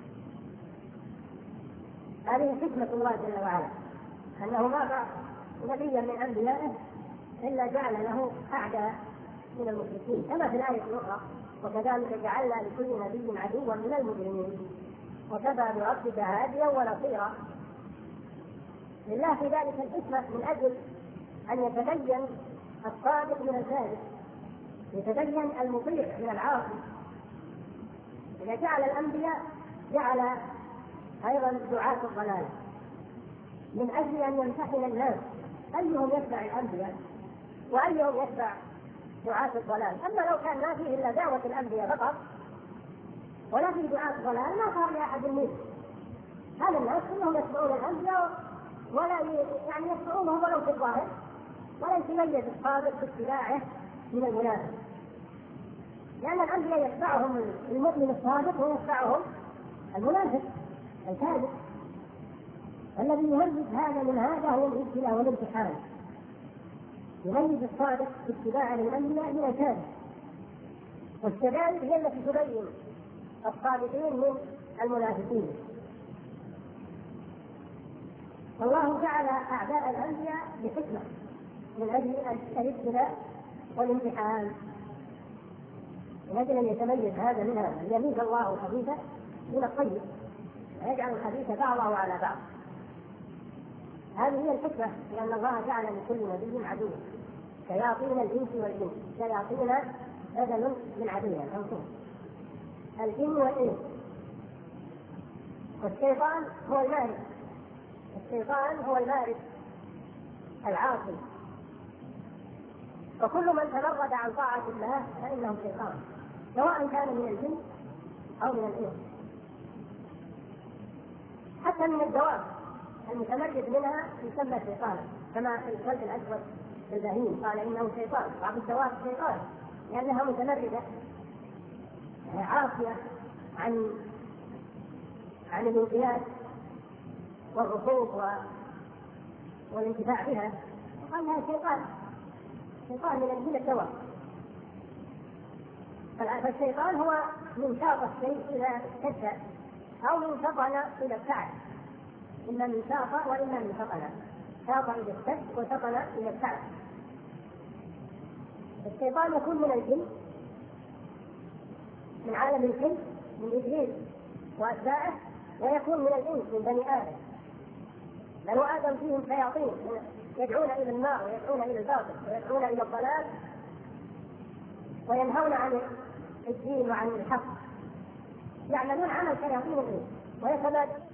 هذه حكمة الله جل وعلا، أنه ما بعث نبيا من أنبيائه إلا جعل له أعداء من المشركين، كما في الآية الأخرى: وكذلك جعلنا لكل نبي عدوا من المجرمين وكفى بربك هاديا ونصيرا. لله في ذلك الحكمة من أجل أن يتبين الصادق من الكاذب، يتبين المطيع من العاصي. إذا جعل الأنبياء جعل أيضا دعاة الضلال من أجل أن يمتحن الناس أيهم يتبع الأنبياء وأيهم يتبع دعاة الضلال. أما لو كان ما فيه إلا دعوة الأنبياء فقط ولا في دعاة الضلال ما صار لأحد منهم. هذا الناس كلهم يتبعون الأنبياء ولا يعني يتبعونهم ولو في الظاهر، ولا يتميز الصادق في اتباعه من المنافق، لأن الأنبياء يتبعهم المؤمن الصادق ويتبعهم المنافق الكاذب. الذي يميز هذا من هذا هو الابتلاء والامتحان، يميز الصادق في اتباع الأنبياء من الكاذب. والشدائد هي التي تبين الصادقين من المنافقين. والله جعل أعداء الأنبياء بحكمة من أجل الابتلاء والامتحان، من أجل أن يتميز هذا من هذا، يميز الله الخبيث من الطيب ويجعل الخبيث بعضه على بعض. هذه هي الحكمة، لأن الله جعل لكل نبي عدوا شياطين الإنس والجن. شياطين بدل من عدوها أنفسهم، الجن والإنس. والشيطان هو المارد، الشيطان هو المارد العاصي، وكل من تمرد عن طاعة الله فإنه شيطان، سواء كان من الجن أو من الإنس. حتى من الدواب المتمرد منها يسمى شيطانا، كما في الكلب الأسود في البهيم قال إنه شيطان. بعض الدواب شيطان لأنها متمردة عاصية عن عن الانقياد والركوب والانتفاع بها، قال لها شيطان، شيطان من الدواء. فالشيطان هو من شاط الشيء إذا اشتد أو من فطن إلى ابتعد، إما من شاط وإما من فطن. شاط إلى اشتد وفطن إلى ابتعد. الشيطان يكون من الجن، من عالم الجن من إبليس وأتباعه، ويكون من الإنس من بني آدم. بنو آدم فيهم شياطين يدعون إلى النار ويدعون إلى الباطل ويدعون إلى الضلال وينهون عن الدين وعن الحق، يعملون عمل شياطين الإنس ويتبادلون.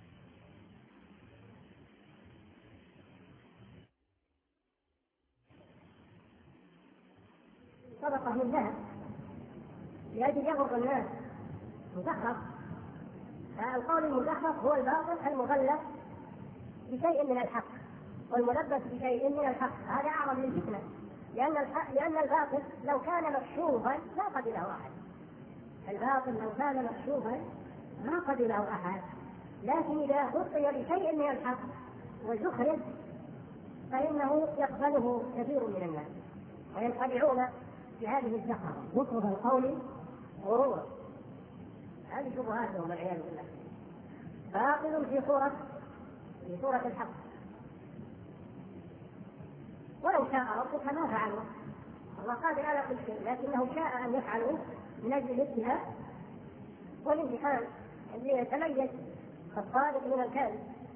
طبقة من ذهب لأجل يغرق الناس، مزخرف. القول المزخرف هو الباطل المغلف بشيء من الحق والملبس بشيء من الحق، هذا أعظم من الفتنة. لأن لأن الباطل لو كان مكشوفا ما قبله أحد، الباطل لو كان مكشوفا ما قبله أحد، لكن إذا غطي بشيء من الحق وزخرف فإنه يقبله كثير من الناس وينخدعون بهذه الزخرفة، زخرف القول غرورا. هذه شبهاتهم والعياذ بالله. باطل في صورة في صورة الحق، ولو شاء ربك ما فعله، الله قادر على كل شيء، لكنه شاء أن يفعله من أجل الابتلاء والامتحان ليتميز الصادق من الكاذب.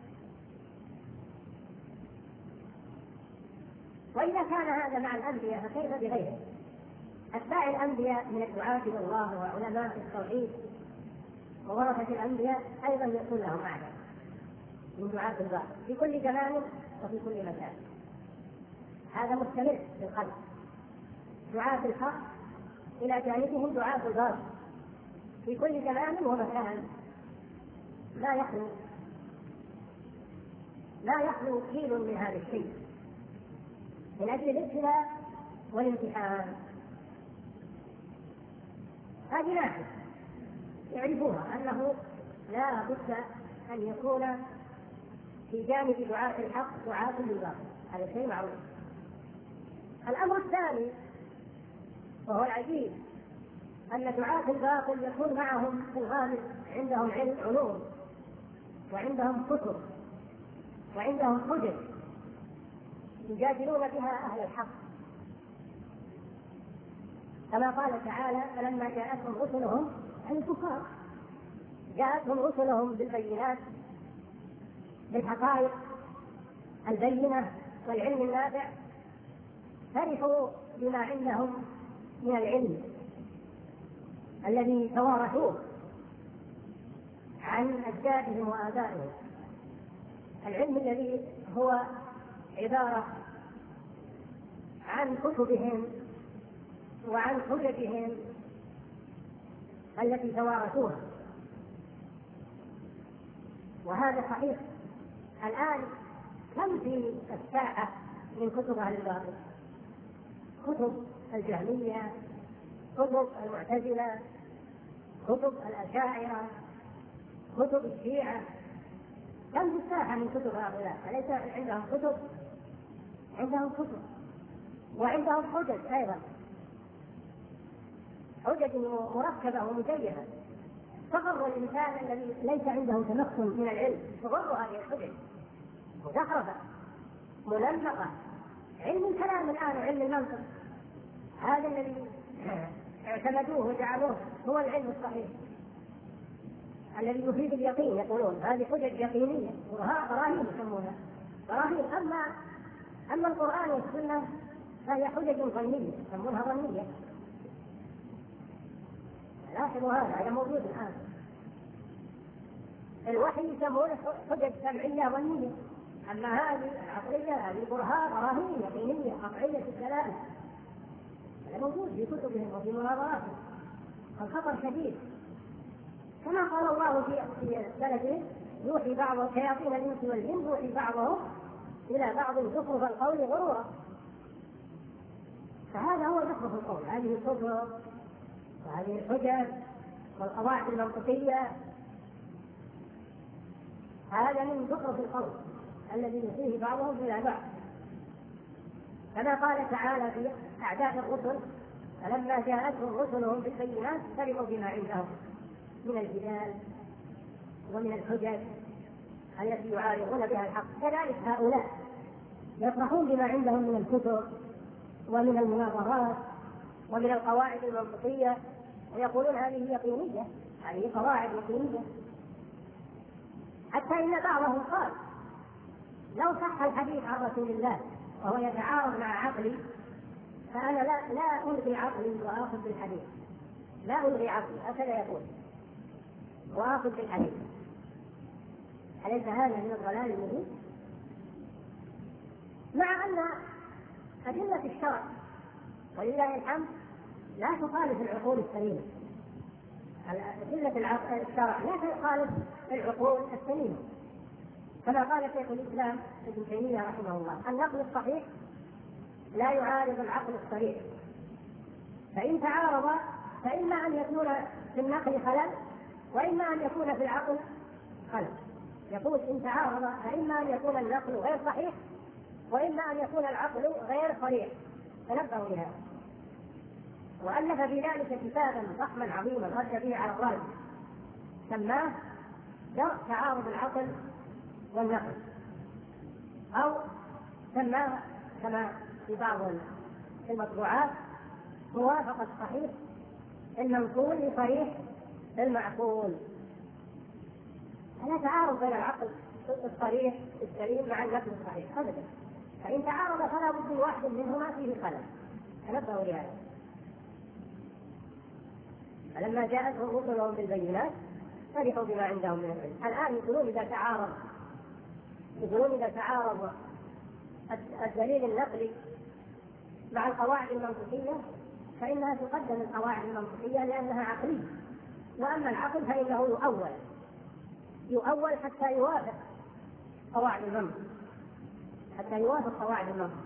وإذا كان هذا مع الأنبياء فكيف بغيره؟ أتباع الأنبياء من الدعاة إلى الله وعلماء التوحيد وورثة الأنبياء أيضا يكون لهم أعداء من دعاة الباطل في كل زمان وفي كل مكان. هذا مستمر في الخلق، دعاة الحق إلى جانبهم دعاة الباطل في كل زمان ومكان، لا يخلو لا يخلو كيل من هذا الشيء من أجل الابتلاء والامتحان. هذه ناحية يعرفوها أنه لا بد أن يكون في جانب دعاة الحق دعاة للباطل، هذا شيء معروف. الأمر الثاني وهو العجيب أن دعاة الباطل يكون معهم في الغالب عندهم علم علوم وعندهم كتب وعندهم حجج يجادلون بها أهل الحق، كما قال تعالى: فلما جاءتهم رسلهم عن الكفار، جاءتهم رسلهم بالبينات بالحقائق البينة والعلم النافع، فرحوا بما عندهم من العلم الذي توارثوه عن أجدادهم وآبائهم، العلم الذي هو عبارة عن كتبهم وعن حججهم التي توارثوها. وهذا صحيح. الآن كم في الساعة من كتب أهل الباطل؟ كتب الجهمية، كتب المعتزلة، كتب الأشاعرة، كتب الشيعة، كم في الساحة من كتب هؤلاء؟ أليس عندهم كتب؟ عندهم كتب وعندهم حجج أيضا، حجج مركبة ومزينة تغر الإنسان الذي ليس عنده تمكن من العلم، تغر هذه الحجج مزخرفة ملمقة. علم الكلام الآن وعلم المنطق هذا الذي اعتمدوه وجعلوه هو العلم الصحيح الذي يفيد اليقين، يقولون هذه حجج يقينية، براهين يسمونها براهين. أما أما القرآن والسنة فهي حجج ظنية يسمونها ظنية. لاحظوا هذا هذا موجود الآن. الوحي يسمونه حجج سمعية ظنية، أما هذه العقلية هذه برهان براهين يقينية قطعية الدلالة. هذا موجود في كتبهم وفي مناظراتهم. الخطر شديد، كما قال الله في بلده: يوحي بعض شياطين الإنس والجن يوحي بعضهم إلى بعض زخرف القول غرورا. فهذا هو زخرف القول، هذه الكتب وهذه الحجج والقواعد المنطقية، هذا من زخرف القول الذي يوحيه بعضهم إلى بعض. كما قال تعالى في أعداء الرسل: فلما جاءتهم رسلهم بالبينات فرحوا بما عندهم من الجدال ومن الحجج التي يعارضون بها الحق. كذلك هؤلاء يفرحون بما عندهم من الكتب ومن المناظرات ومن القواعد المنطقية، ويقولون هذه يقينية، هذه قواعد يقينية. حتى إن بعضهم قال: لو صح الحديث عن رسول الله وهو يتعارض مع عقلي فأنا لا لا ألغي عقلي وآخذ بالحديث، لا ألغي عقلي، هكذا يقول، وآخذ بالحديث. أليس هذا من الضلال المبين؟ مع أن أدلة الشرع ولله الحمد لا تخالف العقول السليمة، أدلة الشرع لا تخالف العقول السليمة، كما قال شيخ الإسلام ابن تيمية رحمه الله: النقل الصحيح لا يعارض العقل الصريح، فإن تعارض فإما أن يكون في النقل خلل وإما أن يكون في العقل خلل. يقول إن تعارض فإما أن يكون النقل غير صحيح وإما أن يكون العقل غير صريح، تنبهوا لهذا. وألف في ذلك كتابا ضخما عظيما رد به على الرجل سماه درء تعارض العقل والنقل، أو سماه كما في بعض المطبوعات موافقة الصحيح المنقول لصريح المعقول. لا تعارض بين العقل الصريح السليم مع النقل الصحيح أبدا، فإن تعارض فلا بد واحد منهما فيه خلل، تنبهوا لهذا. فلما جاءتهم رسلهم بالبينات فرحوا بما عندهم من العلم. الآن يقولون إذا تعارض يقولون إذا تعارض الدليل النقلي مع القواعد المنطقية فإنها تقدم القواعد المنطقية لأنها عقلية، وأما العقل فإنه يؤول يؤول حتى يوافق قواعد المنطق حتى يوافق قواعد المنطق.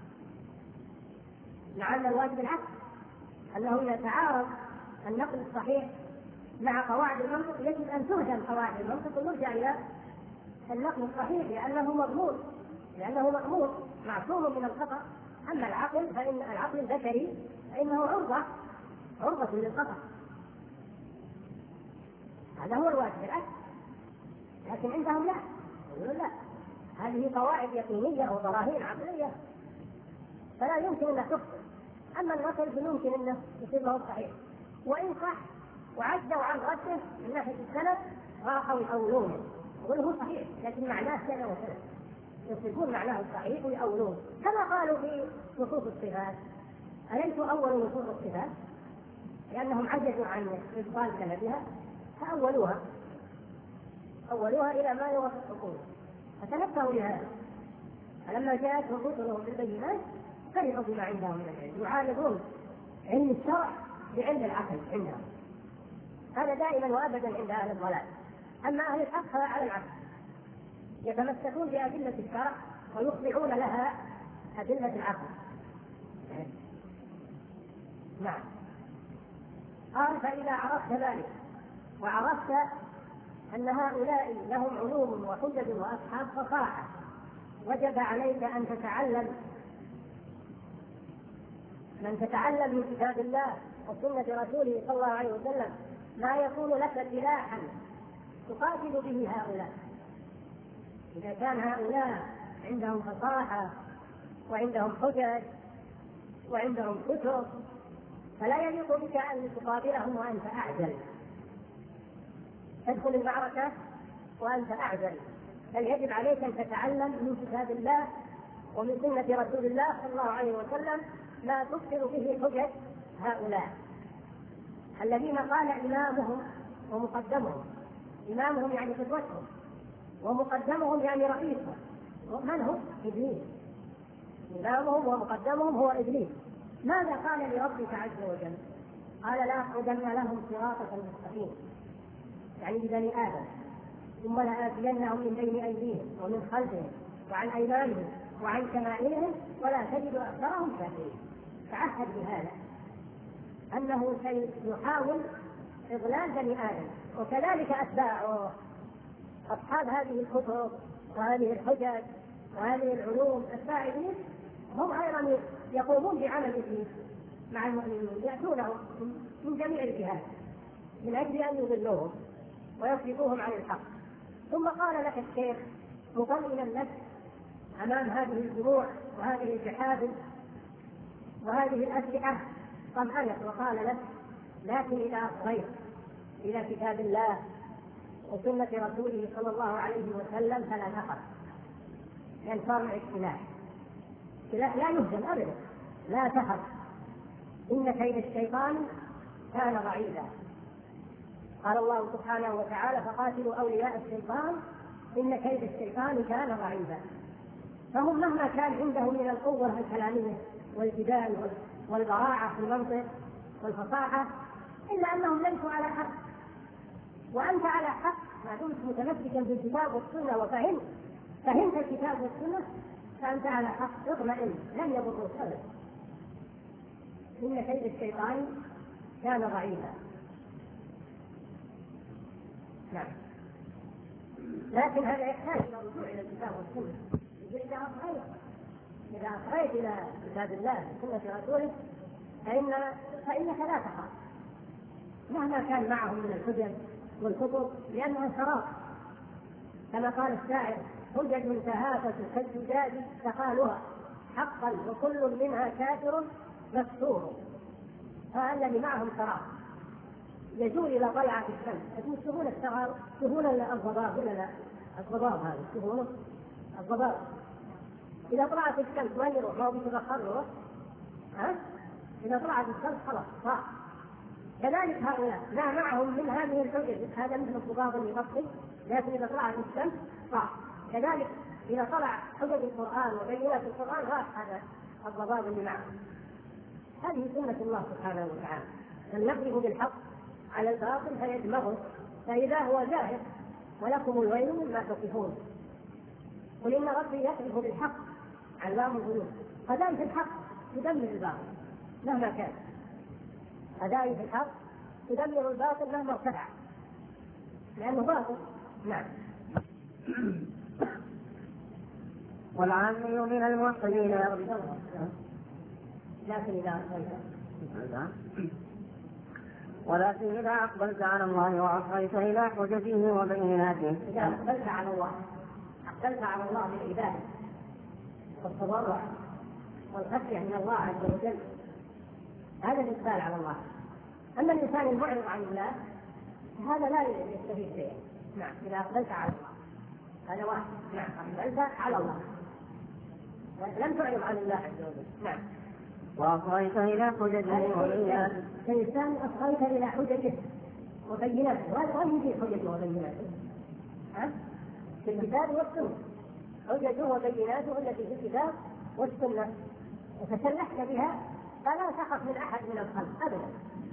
لعل الواجب العكس، أنه إذا تعارض النقل الصحيح مع قواعد المنطق يجب أن تهدم قواعد المنطق ويرجع إلى النقل الصحيح لأنه مضمون لأنه مأمور معصوم من الخطأ. أما العقل فإن العقل البشري فإنه عرضة عرضة للخطأ، هذا هو الواجب العكس. لكن عندهم لا، يقولون لا، هذه قواعد يقينية أو براهين عقلية فلا يمكن أن تخطئ. أما النقل فيمكن أنه يصير له صحيح، وإن صح وعدوا عن رده من ناحية السند راحوا يأولونه يقولوا هو صحيح لكن معناه كذا وكذا، يصفون معناه الصحيح ويأولونه. كما قالوا في نصوص الصفات، أليسوا أول نصوص الصفات لأنهم عجزوا عن إبطال سندها فأولوها أولوها إلى ما يوافق حقوقه، فتنبهوا لهذا. فلما جاءتهم رسلهم بالبينات فرحوا بما عندهم من العلم، يعارضون علم الشرع بعلم العقل عندهم. هذا دائما وأبدا عند أهل الضلال. أما أهل الحق فعلى العكس، يتمسكون بأدلة الشرع ويخضعون لها أدلة العقل. نعم. قال فإذا عرفت ذلك وعرفت أن هؤلاء لهم علوم وحجج وأصحاب فصاحة، وجب عليك أن تتعلم من تتعلم من كتاب الله وسنة رسوله صلى الله عليه وسلم ما يكون لك سلاحا تقاتل به هؤلاء. إذا كان هؤلاء عندهم فصاحة وعندهم حجج وعندهم كتب فلا يليق بك أن تقابلهم وأنت أعجل، تدخل المعركة وأنت أعجل، بل يجب عليك أن تتعلم من كتاب الله ومن سنة رسول الله صلى الله عليه وسلم ما تبطل به حجج هؤلاء الذين قال إمامهم ومقدمهم. إمامهم يعني قدوتهم، ومقدمهم يعني رئيسهم. من هو؟ إبليس. إمامهم ومقدمهم هو إبليس. ماذا قال لربك عز وجل؟ قال لا أقعدن لهم صراطك المستقيم، يعني ببني آدم، ثم لآتينهم من بين أيديهم ومن خلفهم وعن أيمانهم وعن شمائلهم ولا تجد أكثرهم شاكرين. تعهد بهذا أنه سيحاول إضلال بني آدم، وكذلك أتباعه أصحاب هذه الكتب وهذه الحجج وهذه العلوم. أتباع إبليس هم أيضا يقومون بعمل إبليس مع المؤمنين، يأتونهم من جميع الجهات من أجل أن يضلوهم ويصرفوهم عن الحق. ثم قال لك الشيخ مطمئنا لك أمام هذه الجموع وهذه الجحافل وهذه الأسلحة طمأنك وقال لك لكن إذا أصغيت إلى كتاب الله وسنة رسوله صلى الله عليه وسلم فلا تخف، لأن صار معك سلاح سلاح لا يهزم أبدا. لا تخف إن كيد الشيطان كان ضعيفا. قال الله سبحانه وتعالى فقاتلوا أولياء الشيطان إن كيد الشيطان كان ضعيفا. فهم مهما كان عندهم من القوة الكلامية والجدال والبراعة في المنطق والفصاحة إلا أنهم ليسوا على حق، وأنت على حق ما دمت متمسكا بالكتاب والسنة وفهمت فهمت الكتاب والسنة فأنت على حق اطمئن لن يضروك أبدا، إن كيد الشيطان كان ضعيفا. نعم. لكن هذا يحتاج إلى الرجوع إلى الكتاب والسنة. إذا أصغيت إذا أصغيت إلى كتاب الله وسنة رسوله فإن فإنك لا تخاف مهما كان معهم من الحجج والكتب، لأنها شراب كما قال الشاعر: حجج تهافت كالزجاج تقالها حقا وكل منها كافر مستور. فالذي معهم شراب يزول إلى طلعة الشمس. لكن تشوفون الشراب، تشوفون الضباب ولا لا؟ الضباب هذا تشوفونه الضباب إذا طلعت الشمس وين يروح؟ ما هو بيتبخر له، ها؟ إذا طلعت الشمس خلاص صح. كذلك هؤلاء لا معهم من هذه الحجج، هذا مثل الضباب اللي يغطي، لكن إذا طلعت الشمس صح. كذلك إذا طلع حجج القرآن وبينات القرآن راح هذا الضباب اللي معهم. هذه سنة الله سبحانه وتعالى، أن يضرب بالحق على الباطل فيدمغه فإذا هو زاهق ولكم الويل مما تصفون. قل إن ربي يحلف بالحق علام الغيوب. هداية الحق تدمر الباطل مهما كان، هداية الحق تدمر الباطل مهما ارتفع لأنه باطل. نعم. والعامي من الموحدين لكن إذا ولكن إذا أقبلت على الله وأصغيت إلى حجته وبيناته. إذا أقبلت على الله أقبلت على الله بالعبادة والتضرع والخشية من الله عز وجل، هذا الإقبال على الله. أما الإنسان المعرض عن الله هذا لا يستفيد شيئا. نعم. إذا أقبلت على الله هذا واحد. نعم. أقبلت على الله لم تعرض عن الله عز وجل. نعم. وأصغيت إلى حجته وبيناته. الإنسان أصغيت إلى حجته وبيناته، وهذا وين يجي حجته وبيناته؟ ها؟ في الكتاب والسنة. حجته وبيناته التي في الكتاب والسنة وتسلحت بها فلا تخف من أحد من الخلق أبدا.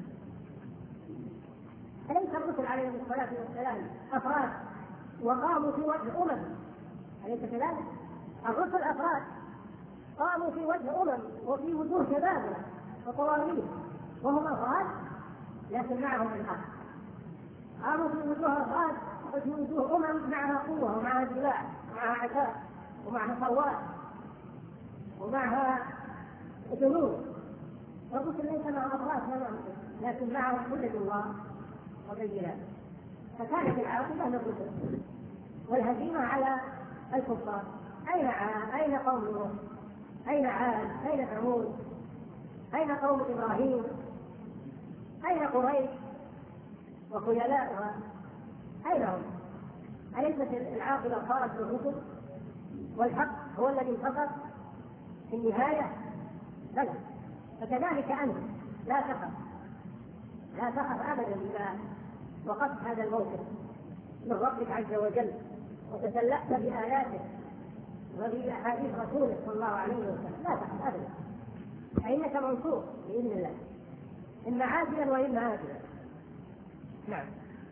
أليس الرسل عليهم الصلاة والسلام أفراد وقاموا في وجه أمم؟ أليس كذلك؟ الرسل أفراد قاموا في وجه أمم وفي وجوه شبابنا وطوالين وهم أفراد لكن معهم الحق. قاموا في وجوه أفراد وفي وجوه أمم معها قوة ومعها سلاح ومعها عتاد ومعها ثروات ومعها جنود. الرسل ليس معهم أفراد لكن معهم حجة الله وبينات. فكانت العاقبة للرسل والهزيمة على الكفار. أين عاد؟ أين قوم نوح؟ أين عاد؟ أين ثمود؟ أين قوم إبراهيم؟ أين قريش وخيلاؤها؟ أين هم؟ أليست العاقبة صارت للرسل والحق هو الذي انتصر في النهاية؟ بل فكذلك أنت لا تخف لا تخف أبدا إذا وقفت هذا الموقف من ربك عز وجل وتسلحت بآياته وبأحاديث رسوله صلى الله عليه وسلم. لا تخف أبدا فإنك منصور بإذن الله إما عاجلا وإما آجلا. نعم.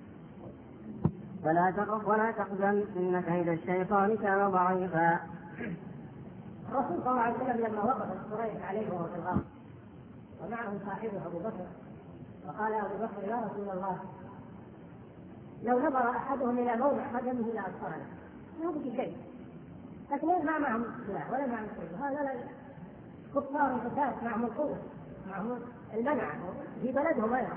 فلا تخف ولا تحزن إن كيد الشيطان كان ضعيفا. الرسول صلى الله عليه وسلم لما وقف قريش عليه وهو في الغار ومعه صاحبه أبو بكر وقال أبو بكر: يا رسول الله لو نظر أحدهم إلى موضع قدمه لأبصرنا ما بقي شيء، لكن ما معهم سلاح ولا معهم شيء. هذا لا كفار فتاة معهم القوة معهم المنع في بلدهم أيضا.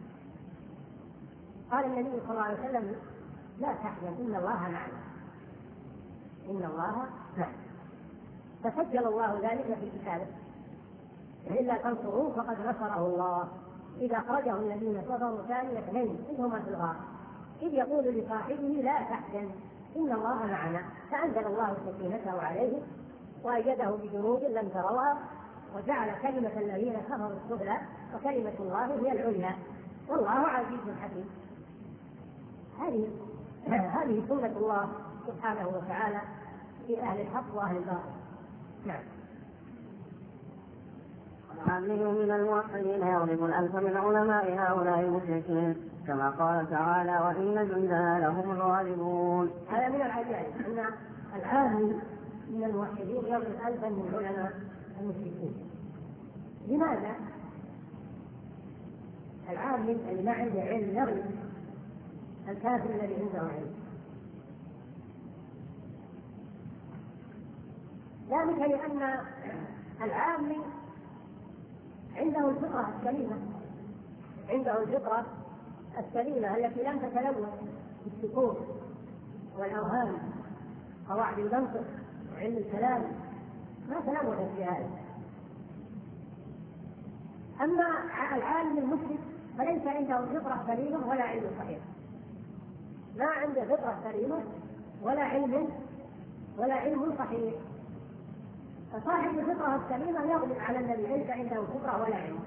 قال النبي صلى الله عليه وسلم: لا تحزن إن الله معنا إن الله معنا. فسجل الله ذلك في كتابه: إلا تنصروه فقد نصره الله إذا أخرجه الذين كفروا ثاني اثنين إذ هما في الغار إذ يقول لصاحبه لا تحزن إن الله معنا، فأنزل الله سكينته عليه وأيده بجنود لم تروها وجعل كلمة الذين كفروا السفلى وكلمة الله هي العليا والله عزيز حكيم. هذه هذه سنة الله سبحانه وتعالى في أهل الحق وأهل الباطل. نعم. والعامل من الموحدين يغلب الألف من علماء هؤلاء المشركين كما قال تعالى: وإن جندنا لهم الغالبون. هذا من العجائب أن العامل من الموحدين يضرب ألفا من علماء المشركين. لماذا؟ العالم اللي ما عنده علم يغلب الكافر الذي عنده علم. ذلك لأن العام عنده الفطرة السليمة، عنده الفطرة السليمة التي لم تتلوث بالشكوك والأوهام، قواعد المنطق وعلم الكلام ما تلوثت بهذا. أما العالم المشرك فليس عنده فطرة سليمة ولا علم صحيح، ما عنده فطرة سليمة ولا علم ولا علم صحيح. فصاحب الفطرة السليمة يغلب على الذي ليس عنده فطرة ولا علم،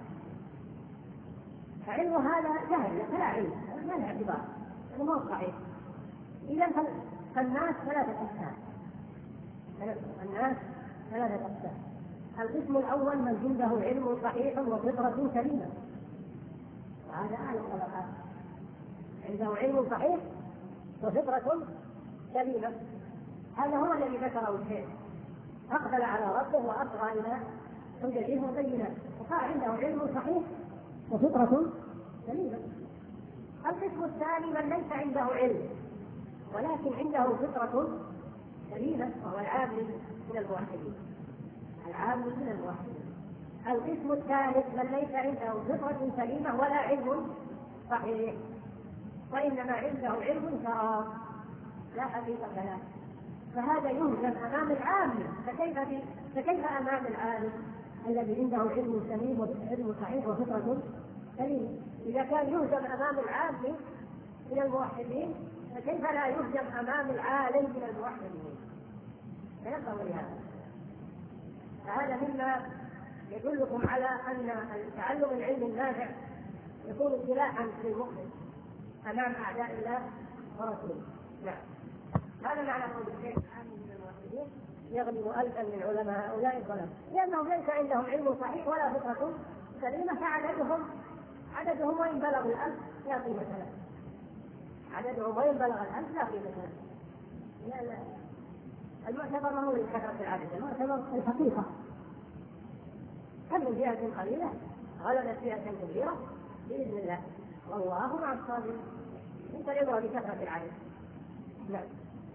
فعلم هذا جهل فلا علم، ما له اعتبار، هذا ما هو صحيح. إذا فالناس ثلاثة أقسام، الناس ثلاثة أقسام. القسم الأول من عنده علم صحيح وفطرة سليمة، وهذا أعلى الطبقات، عنده علم صحيح وفطرة سليمة، هذا هو الذي ذكره الشيخ، أقبل على ربه وأصغى إلى حجته وبيناته وصار عنده علم صحيح وفطرة سليمة. القسم الثاني من ليس عنده علم ولكن عنده فطرة سليمة، وهو العامل من الموحدين، العامل من الموحدين. القسم الثالث من ليس عنده فطرة سليمة ولا علم صحيح، وإنما عنده علم شراب لا حقيقة له، فهذا يهزم أمام العامل. فكيف, فكيف أمام العالم الذي عنده علم سليم وعلم صحيح وفطرة سليمة؟ إذا كان يهزم أمام العامل من الموحدين فكيف لا يهزم أمام العالم من الموحدين؟ فينبغي لهذا. فهذا مما يدلكم على أن تعلم العلم النافع يكون سلاحا للمؤمن أمام أعداء الله ورسوله. نعم، هذا معنى قول الشيخ العام من الموحدين يغلب ألفا من علماء هؤلاء الظلام، لأنهم ليس عندهم علم صحيح ولا فطرة سليمة، فعددهم عددهم وإن بلغ الألف لا قيمة له، عددهم وإن بلغ الألف لا قيمة له. لا لا، المعتبر ما هو الكثرة العدد، المعتبر الحقيقة. كم من فئة قليلة غلبت فئة كبيرة بإذن الله، والله مع الصابرين. انت العبرة بكثرة العدد. نعم.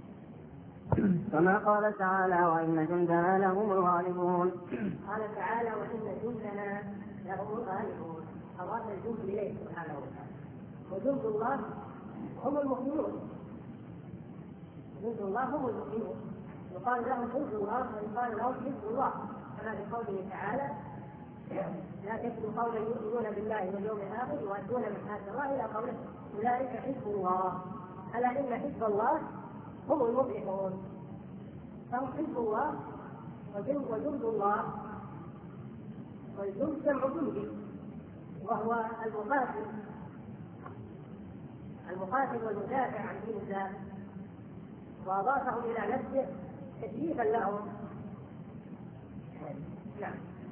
كما قال تعالى وإن جندنا لهم الغالبون. قال تعالى وإن جندنا لهم الغالبون، أضاف الجند إليه سبحانه وتعالى. وجند الله هم المؤمنون، جند الله هم المؤمنون، يقال لهم جند الله ويقال لهم حزب الله، كما في قوله تعالى لا تجد قولا يؤمنون بالله واليوم الآخر يؤدون من حاد الله إلى قوله أولئك حزب الله. ألا إن حزب الله هم المفلحون. فهم حزب الله وجند, وجند الله، والجند جمع جندي وهو المقاتل المقاتل والمدافع عن دين الله، وأضافهم إلى نفسه تشريفا لهم. نعم.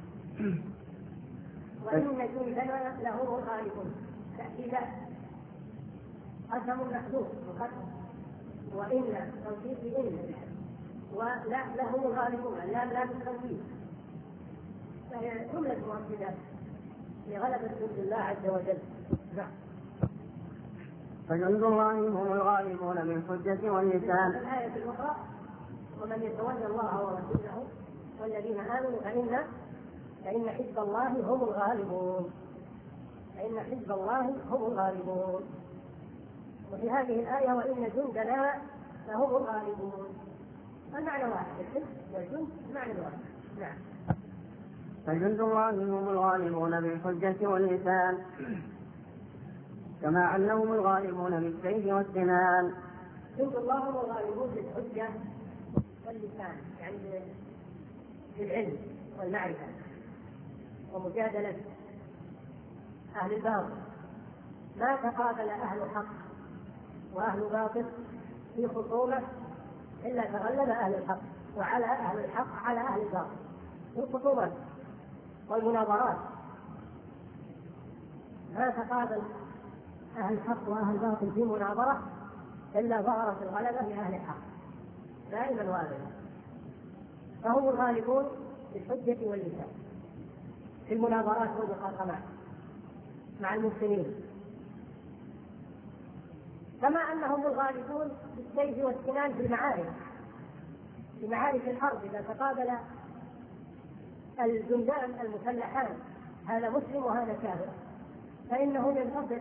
وإن جندنا لهم الغالبون، تأكيدا قسم محذوف مقدم، وإن توكيد إن، ولا لهم الغالبون لا لا بالتوكيد، فهي جملة مؤكدة لغلبة جند الله عز وجل. نعم. فجند الله هم الغالبون بالحجة واللسان. في الآية الأخرى ومن يتولى الله ورسوله والذين آمنوا فإن فإن حزب الله هم الغالبون، فإن حزب الله هم الغالبون. وفي هذه الآية وإن جندنا لهم الغالبون، المعنى واحد، الحزب والجند معنى واحد. نعم. فجند الله هم الغالبون بالحجة واللسان، كما أنهم الغالبون بالسيف والسنان. جند الله هم الغالبون بالحجة واللسان، يعني بالعلم والمعرفة ومجادلة أهل الباطل. ما تقابل أهل حق وأهل باطل في خصومة إلا تغلب أهل الحق وعلى أهل الحق على أهل الباطل في الخصومات والمناظرات. ما تقابل أهل الحق وأهل الباطل في مناظرة إلا ظهرت الغلبة لأهل الحق دائما وابدا. فهم الغالبون بالحجة واللسان في المناظرات والمخاصمات مع المسلمين، كما أنهم الغالبون بالسيف والسنان في المعارك في معارك الحرب. إذا تقابل الجندان المسلحان هذا مسلم وهذا كافر فإنه ينتصر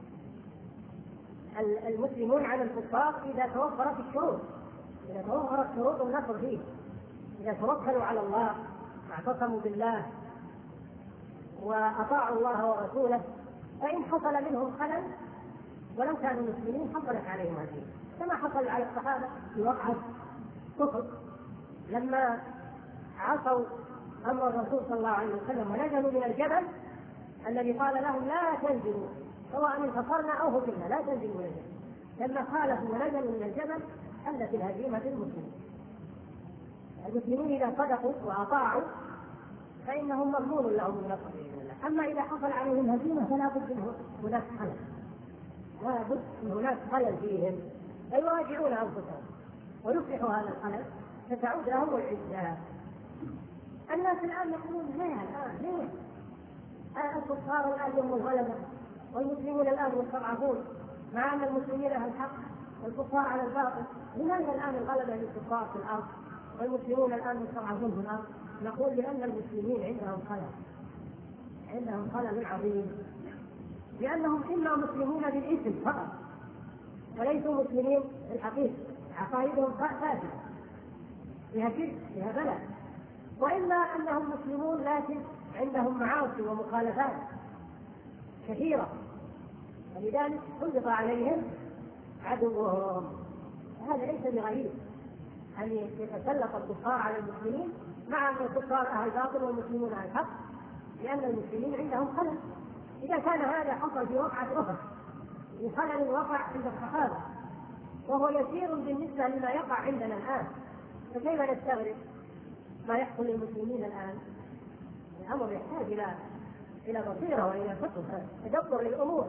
المسلمون على الكفار إذا توفرت الشروط إذا توفرت شروط النصر فيه، إذا توكلوا على الله واعتصموا بالله وأطاعوا الله ورسوله. فإن حصل منهم خلل ولو كانوا مسلمين حصلت عليهم هذه، كما حصل على الصحابة في وقعة أحد لما عصوا أمر الرسول صلى الله عليه وسلم ونزلوا من الجبل الذي قال لهم لا تنزلوا سواء انتصرنا أو هزمنا، لا تنزلوا من الجبل. لما خالفوا ونزلوا من الجبل حلت الهزيمة المسلمين. المسلمون إذا صدقوا وأطاعوا فإنهم مضمون لهم النصر بإذن الله. أما إذا حصل عليهم هزيمة فلا بد من هناك خلل لا بد من هناك خلل فيهم فيراجعون أنفسهم ويصلحوا هذا الخلل فتعود لهم العزة. الناس الآن يقولون ليه الآن ليه الكفار الآن هم الغلبة والمسلمون الآن مستضعفون مع أن المسلمين أهل الحق والكفار على الباطل، لماذا الآن الغلبة للكفار في الأرض والمسلمون الآن مستضعفون في الأرض؟ نقول لأن المسلمين عندهم خلل عندهم خلل عظيم، لأنهم إما مسلمون بالاسم فقط وليسوا مسلمين بالحقيقة، عقائدهم فاسدة فيها شرك فيها بلد، وإلا أنهم مسلمون لكن عندهم معاصي ومخالفات كثيرة ولذلك سلط عليهم عدوهم. هذا ليس بغريب أن يتسلط الكفار على المسلمين مع أن الكفار أهل باطل والمسلمون أهل حق، لأن المسلمين عندهم خلل. إذا كان هذا حصل في وقعة أحد وخلل وقع عند الصحابة وهو يسير بالنسبة لما يقع عندنا الآن، فكيف نستغرب ما يحصل للمسلمين الآن؟ الأمر يحتاج إلى إلى بصيرة وإلى فقه تدبر للأمور.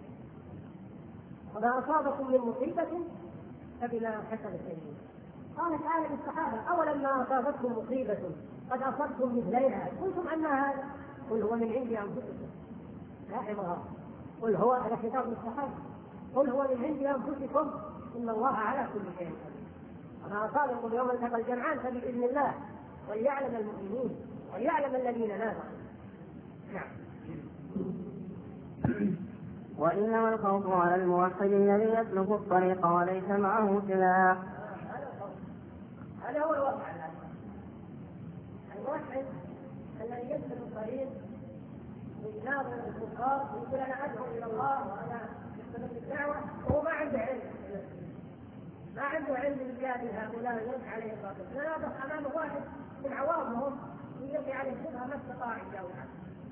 وما أصابكم من مصيبة فبما كسبت أيديكم. قال تعالى للصحابة أولما أصابتكم مصيبة قد أصبتم مثليها قلتم أن هذا قل هو من عند أنفسكم. لاحظها قل هو هذا خطاب للصحابة قل هو من عند أنفسكم إن الله على كل شيء قدير. وما أصابكم يوم التقى الجمعان فبإذن الله وليعلم المؤمنين وليعلم الذين نافقوا. نعم. وإنما الخوف على الموحد الذي يسلك الطريق وليس معه سلاح. هذا هو الواقع الآن. الموحد الذي يسلك الطريق ويناظر الكفار ويقول أنا أدعو إلى الله وأنا أستمر بالدعوة وهو ما عنده علم ما عنده علم بجانب هؤلاء يلقي عليه الباطل، فناظر أمامه واحد من عوامهم يلقي عليه شبهة ما استطاع يجاوب عنه.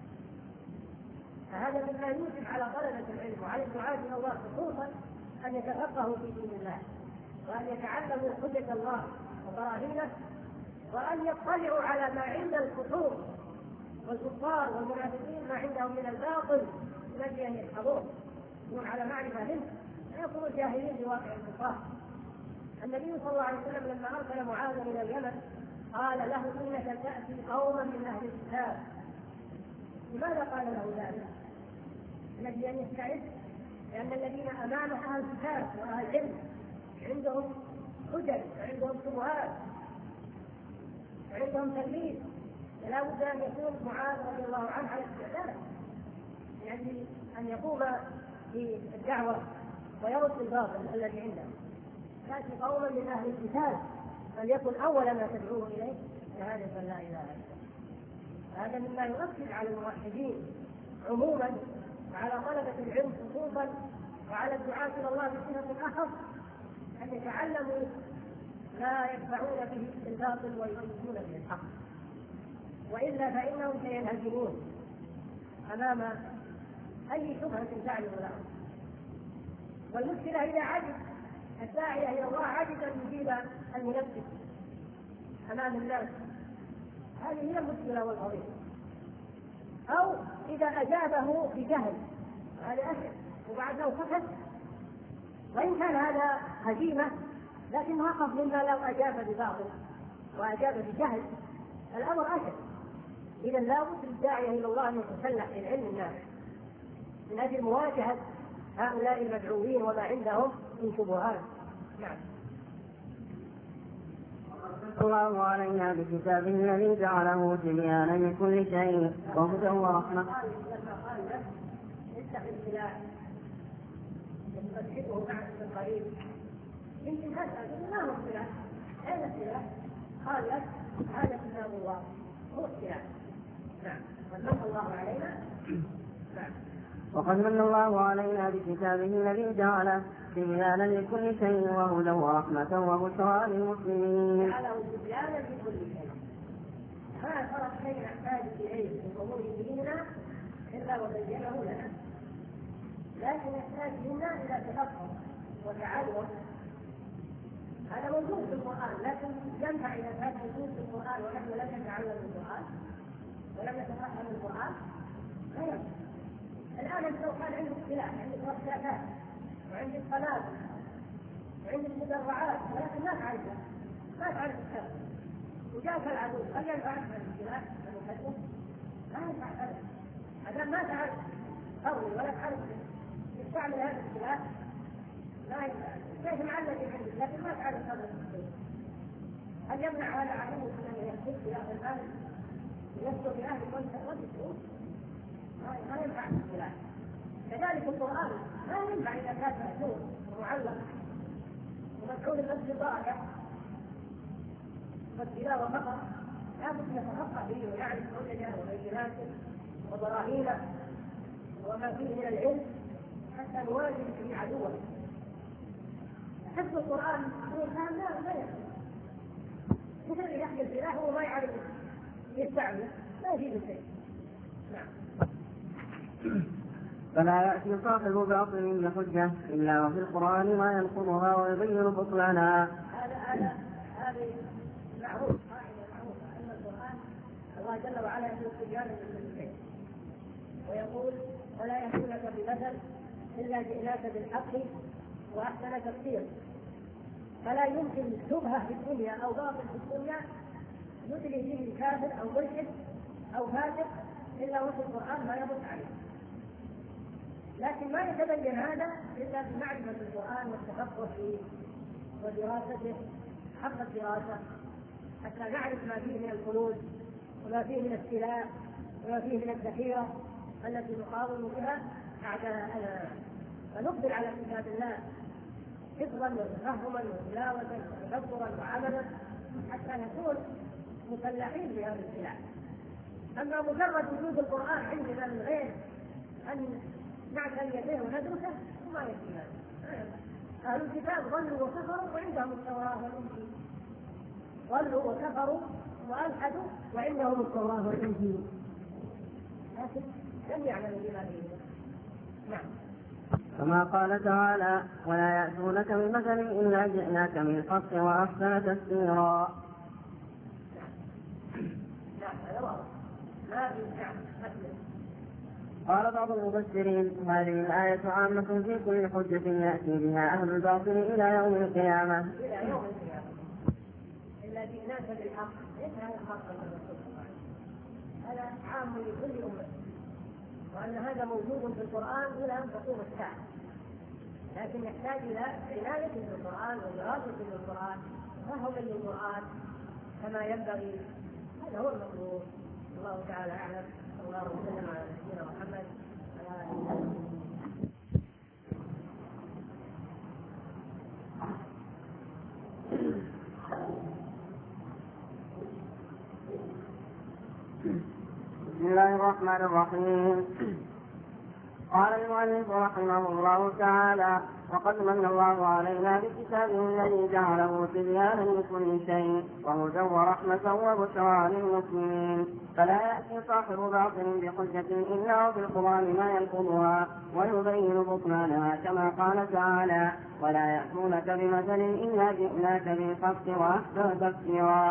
فهذا مما يوجب على طلبة العلم وعلى الدعاة إلى الله خصوصا أن يتفقهوا في دين الله وأن يتعلموا حجة الله وبراهينه وأن يطلعوا على ما عند الكفور والكفار والمنافقين ما عندهم من الباطل الذي أن يحفظوه يكون على معرفة منه لا يكونوا جاهلين بواقع الكفار. النبي صلى الله عليه وسلم لما أرسل معاذ إلى اليمن قال له إنك تأتي قوما من أهل الكتاب. لماذا قال له ذلك؟ الذي أن يستعد لأن الذين أمامه أهل الكتاب وأهل العلم عندهم حجج وعندهم شبهات وعندهم تكليف، فلا بد أن يكون معاذ رضي الله عنه على استعداد يعني أن يقوم في الدعوة ويرد الباطل الذي عنده. تأتي قوما من أهل الكتاب فليكن أول ما تدعوه إليه شهادة لا إله إلا الله. هذا مما يؤكد على الموحدين عموما وعلى طلبة العلم خصوصا وعلى الدعاة إلى الله بصفة أخص أن يتعلموا لا يدفعون به الباطل ويؤيدون به الحق، وإلا فإنهم سينهزمون أمام أي شبهة تعرض لهم. والمشكلة إذا عجز الداعية إلى الله عجز أن يجيب المنفذ أمام الناس، هذه هي المشكلة والقضية. أو إذا أجابه بجهل هذا أشد وبعد لو سكت وإن كان هذا هزيمة لكن أخف مما لو أجاب بباطل وأجاب بجهل الأمر أشد. إذا لابد للداعية إلى الله أن يتسلح بالعلم النافع من أجل مواجهة هؤلاء المدعوين وما عندهم من شبهات. نعم. الله علينا بكتابه الذي جعله تبيانا لكل شيء وهدى ورحمة. لما قال له افتح السلاح يستشهده معك من قريب يمكن تسأل ما هو السلاح؟ أين السلاح؟ قال لك هذا كتاب الله هو السلاح. نعم. ومن الله علينا. نعم. وقد من الله علينا بكتابه الذي جعله تبيانا لكل شيء وهدى ورحمة وبشرى للمسلمين. جعله تبيانا لكل شيء. ما ترك شيء نحتاج إليه من أمور ديننا إلا وبينه لنا. لكن يحتاج منا إلى تفقه وتعلم. هذا موجود في القرآن، لكن ينفع إذا كان موجود في القرآن ونحن لم نتعلم القرآن ولم نتفهم القرآن لا ينفع. الآن أنت لو كان عندك سلاح، عندك رشاشات وعندك قنابل وعندك مدرعات ولكن ما تعرفها، ما تعرف السلاح وجاءك العدو، هل ينفعك هذا السلاح المقدم؟ ما ينفع هذا. هذا ما تعرف قوي ولا تعرف تستعمل هذا السلاح لا ينفع. كيف معلق عندك لكن ما تعرف هذا السلاح؟ هل يمنع هذا عدو من أن يحدث في هذا المال يسلو في أهل وانت وانت ما ينفع السلاح. كذلك القرآن ما ينفع إذا كان مأثور ومعلق ومدعو للمسجد ضائع والتلاوة فقط، لابد يتفقه به ويعرف حججه وبيناته وبراهينه وما فيه من العلم حتى نواجه به عدوه. حفظ القرآن هو الآن لا لا يفهم. مثل يحمل سلاح وما يعرف يستعمله لا يفيد شيء. نعم. فلا يأتي صاحب باطل بحجة إلا وفي القرآن ما ينقضها ويبين بطلانها. هذا هذا هذه معروف قاعدة معروفة أن القرآن الله جل وعلا يقول تبيانا لكل شيء ويقول ولا يأتونك بمثل إلا جئناك بالحق وأحسن تفسير. فلا يمكن شبهة في الدنيا أو باطل في الدنيا يدري به كافر أو ملحد أو فاسق إلا وفي القرآن ما يرد عليه. لكن ما يتبين هذا إلا بمعرفة القرآن والتفقه فيه ودراسته حق الدراسة حتى نعرف ما فيه من الخلود وما فيه من السلاح وما فيه من الذخيرة التي نقاوم بها أعداءنا، فنقبل على كتاب الله حفظا وتفهما وتلاوة وتدبرا وعملا حتى نكون مسلحين بهذا السلاح. أما مجرد وجود القرآن عندنا من غير أن نعتني به وندرسه وما يكفي هذا. أهل الكتاب ظلوا وكفروا وعندهم التوراة والإنجيل، ظلوا وكفروا وألحدوا وعندهم التوراة والإنجيل، لكن لم يعلموا بما فيه. نعم. كما قال تعالى ولا يأتونك بمثل إلا جئناك بالحق وأحسن تفسيرا. نعم هذا واضح. ما في نعم. قال بعض المفسرين هذه الآية عامة في كل حجة يأتي بها أهل الباطل إلى يوم القيامة. إلى يوم القيامة. إلا جئناك بالحق، ليس هذا حقا هذا عام لكل أمة، وأن هذا موجود في القرآن إلى أن تقوم الساعة، لكن يحتاج إلى عناية بالقرآن ودراسة بالقرآن وفهم للقرآن كما ينبغي. هذا هو المطلوب. الله تعالى أعلم. الله وسلم على نبينا محمد وعلى آله وصحبه. بسم الله الرحمن الرحيم. قال المؤلف رحمه الله تعالى وقد من الله علينا بكتابه الذي جعله تبيانا لكل شيء وهدى ورحمة وبشرى للمسلمين. فلا يأتي صاحب باطل بحجة إلا وفي القرآن ما ينقضها ويبين بطلانها كما قال تعالى ولا يأتونك بمثل إلا جئناك بالحق وأحسن تفسيرا.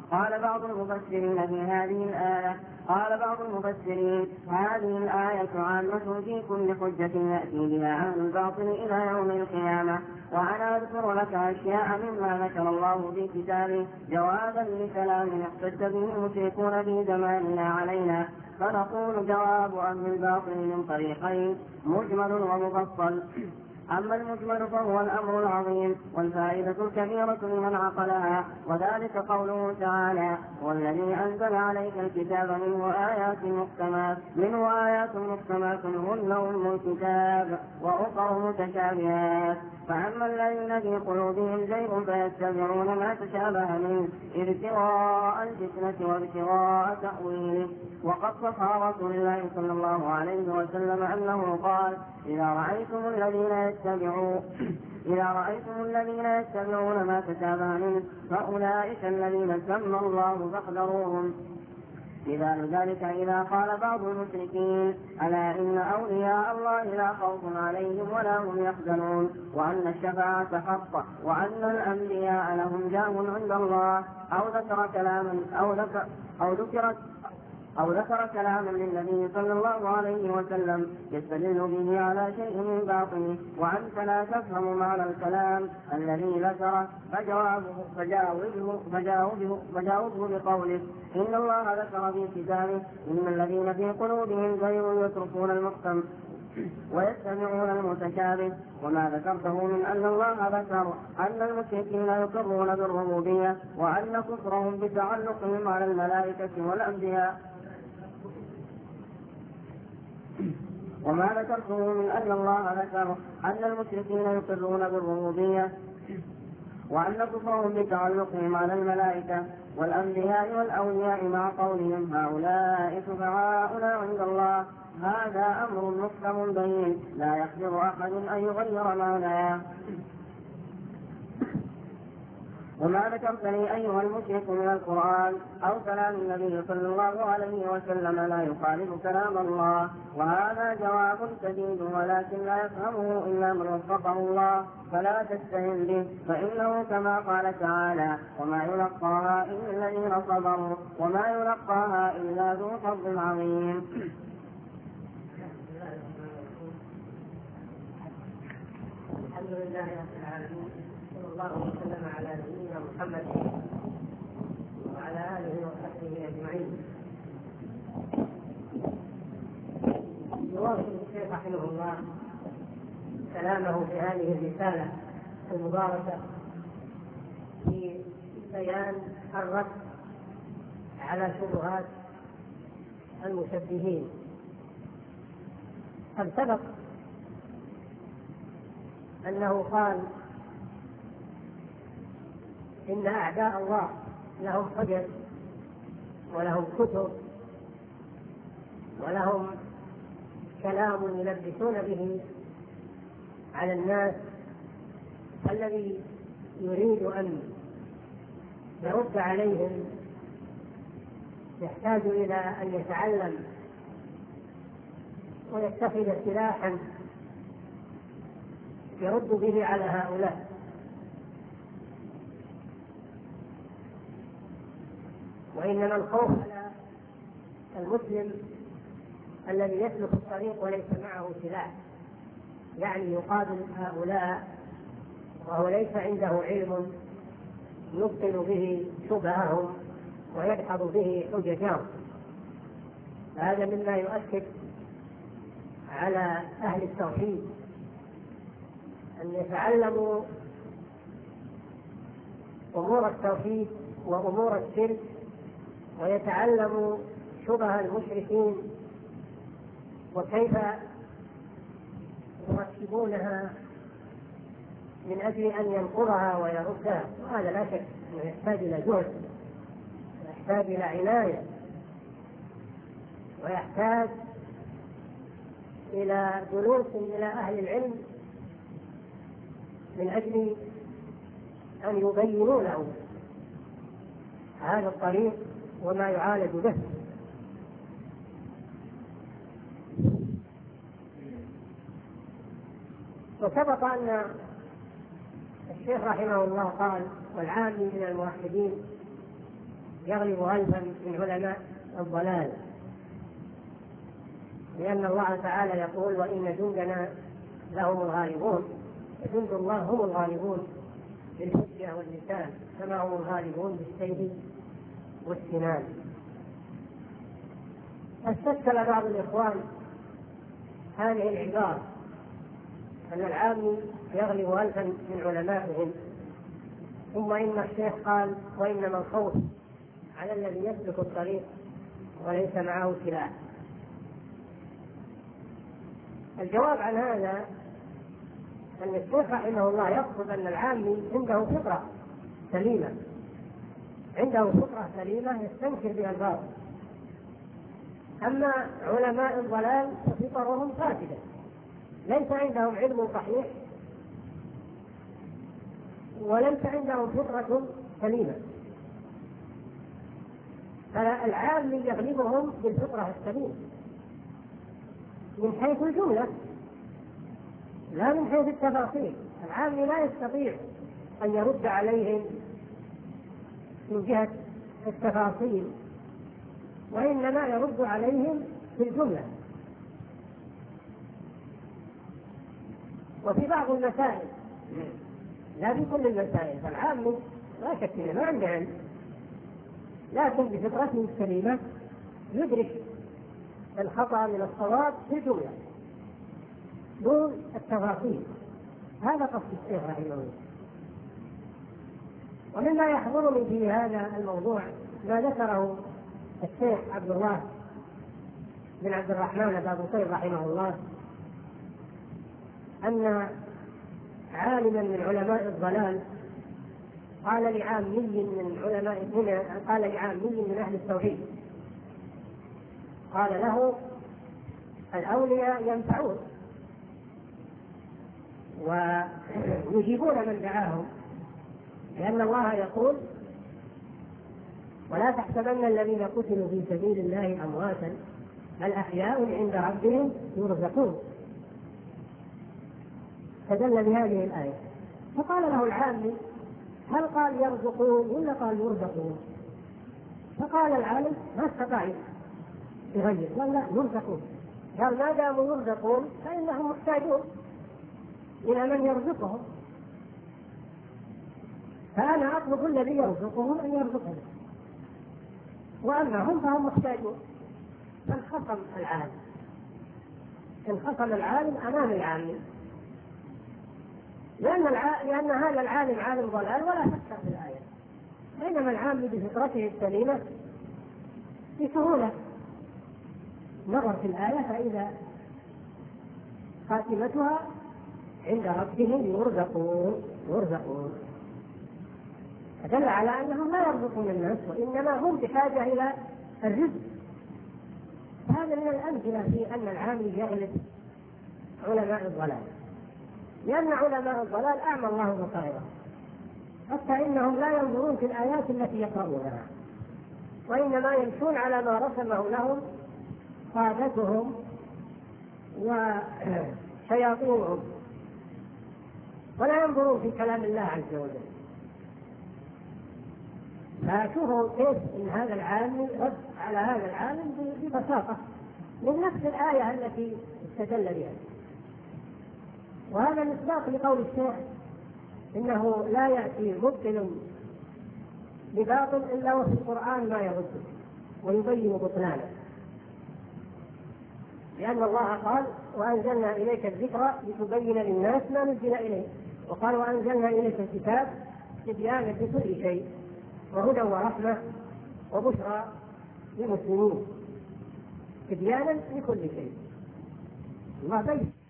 قال بعض المفسرين في هذه الآية قال بعض المفسرين هذه الآية عامة في كل حجة يأتي بها أهل الباطل إلى يوم القيامة. وأنا أذكر لك أشياء مما ذكر الله في كتابه جوابا لكلام احتج به المشركون في زماننا علينا، فنقول جواب أهل الباطل من طريقين مجمل ومفصل. أما المجمل فهو الأمر العظيم والفائدة الكبيرة لمن عقلها، وذلك قوله تعالى والذي أنزل عليك الكتاب منه آيات محكمات منه آيات محكمات هن أم الكتاب وأخر متشابهات. فأما الذين في قلوبهم زيغ فيتبعون ما تشابه منه ابتغاء الفتنة وابتغاء تأويله. وقد صح رسول الله صلى الله عليه وسلم أنه قال إذا رأيتم الذين يتبعون إذا رأيتم الذين يتبعون ما تشابه منه فأولئك الذين سمى الله فاحذروهم. مثال ذلك إذا قال بعض المشركين ألا إن أولياء الله لا خوف عليهم ولا هم يحزنون وأن الشفاعة حق وأن الأنبياء لهم جاه عند الله، أو ذكر كلاما أو ذكر أو ذكرت أو ذكر كلاما للنبي صلى الله عليه وسلم يستدل به على شيء من باطنه وأنت لا تفهم معنى الكلام الذي ذكره فجاوبه, فجاوبه, فجاوبه, فجاوبه بقوله إن الله ذكر في كتابه إن الذين في قلوبهم زيغ يتركون المحكم ويتبعون المتشابه. وما ذكرته من أن الله ذكر أن المشركين يقرون بالربوبية وأن كفرهم بتعلقهم على الملائكة والأنبياء. وما ذكرته من أن الله ذكر أن المشركين يقرون بالربوبية وأن كفرهم بتعلقهم على الملائكة والأنبياء والأولياء مع قولهم هؤلاء شفعاؤنا عند الله، هذا أمر محكم بين لا يقدر أحد أن يغير معناه. وما ذكرت لي أيها المشرك من القرآن أو كلام النبي صلى الله عليه وسلم لا يخالف كلام الله، وهذا جواب سديد ولكن لا يفهمه إلا من وفقه الله، فلا تستهن به فإنه كما قال تعالى وما يلقاها إلا الذين صبروا وما يلقاها إلا ذو حظ عظيم. الحمد لله رب العالمين، صلى الله وسلم على نبينا محمد وعلى آله وصحبه أجمعين. يواصل الشيخ رحمه الله كلامه في هذه الرسالة المباركة في بيان الرد على شبهات المشبهين. قد سبق أنه قال إن أعداء الله لهم حجج ولهم كتب ولهم كلام يلبسون به على الناس، الذي يريد أن يرد عليهم يحتاج إلى أن يتعلم ويتخذ سلاحا يرد به على هؤلاء. وإنما الخوف على المسلم الذي يسلك الطريق وليس معه سلاح، يعني يقابل هؤلاء وهو ليس عنده علم يبطل به شبههم ويدحض به حججهم. هذا مما يؤكد على أهل التوحيد أن يتعلموا أمور التوحيد وأمور الشرك ويتعلموا شبه المشركين وكيف يرتبونها من أجل أن ينقرها ويردها. وهذا لا شك أنه يحتاج إلى جهد ويحتاج إلى عناية ويحتاج إلى جلوس إلى أهل العلم من أجل أن يبينوا له هذا الطريق وما يعالج به. وسبق أن الشيخ رحمه الله قال والعامي من الموحدين يغلب ألفا من علماء الضلال، لأن الله تعالى يقول وإن جندنا لهم الغالبون، جند الله هم الغالبون بالحجة واللسان كما هم الغالبون بالسيف والسنان. استشكل بعض الإخوان هذه العبارة أن العامي يغلب ألفا من علمائهم، ثم إن الشيخ قال وإنما الخوف على الذي يسلك الطريق وليس معه سلاح. الجواب عن هذا أن الشيخ رحمه الله يقصد أن العامي عنده فطرة سليمة، عنده فطرة سليمة يستنكر بها الباطل، أما علماء الضلال ففطرهم فاسدة ليس عندهم علم صحيح وليس عندهم فطرة سليمة، فالعامي يغلبهم بالفطرة السليمة من حيث الجملة لا من حيث التفاصيل. العامي لا يستطيع أن يرد عليهم من جهة التفاصيل، وإنما يرد عليهم في الجملة. وفي بعض المسائل لا في كل المسائل، فالعامي لا شك انه ما عنده علم، لكن بفطرته السليمة يدرك الخطأ من الصواب في الجملة دون التفاصيل. هذا قصد الشيخ رحمه الله. ومما يحضرني في هذا الموضوع ما ذكره الشيخ عبد الله بن عبد الرحمن بن طيب رحمه الله أن عالما من علماء الضلال قال لعامي من علماء من قال لعامي من أهل التوحيد، قال له الأولياء ينفعون ويجيبون من دعاهم، لأن الله يقول ولا تحسبن الذين قتلوا في سبيل الله أمواتا بل أحياء عند ربهم يرزقون. فدل بهذه الآية. فقال له العامي هل قال يرزقون ولا قال يرزقون؟ فقال العالم ما استطاع يغير، قال لا يرزقون. قال ما داموا يرزقون فإنهم محتاجون إلى من يرزقهم، فأنا أطلب الذي يرزقهم أن يرزقهم، وأما هم فهم محتاجون. فانخصم العالم انخصم العالم أمام العامي، لأن, الع... لأن هذا العالم عالم ضلال ولا شك في الآية، بينما العامي بفطرته السليمة بسهولة نظر في الآية فإذا خاتمتها عند ربهم يرزقون يرزقون فدل على أنهم لا يرزقون الناس وإنما هم بحاجة إلى الرزق. هذا من الأمثلة في أن العامي يغلب علماء الضلال، لأن علماء الضلال أعمى الله بصائرهم حتى إنهم لا ينظرون في الآيات التي يقرؤونها، وإنما يمشون على ما رسمه لهم قادتهم وشياطينهم، ولا ينظرون في كلام الله عز وجل. فشوفوا كيف إن هذا العالم رد على هذا العالم ببساطة من نفس الآية التي استدل بها. وهذا مصداق لقول الشيخ إنه لا يأتي مبطل بباطل إلا وفي القرآن ما يرده ويبين بطلانه، لأن الله قال وأنزلنا إليك الذكر لتبين للناس ما نزل إليه، وقال وأنزلنا إليك الكتاب تبيانا لكل شيء وهدى ورحمة وبشرى للمسلمين، تبيانا لكل شيء. الله بين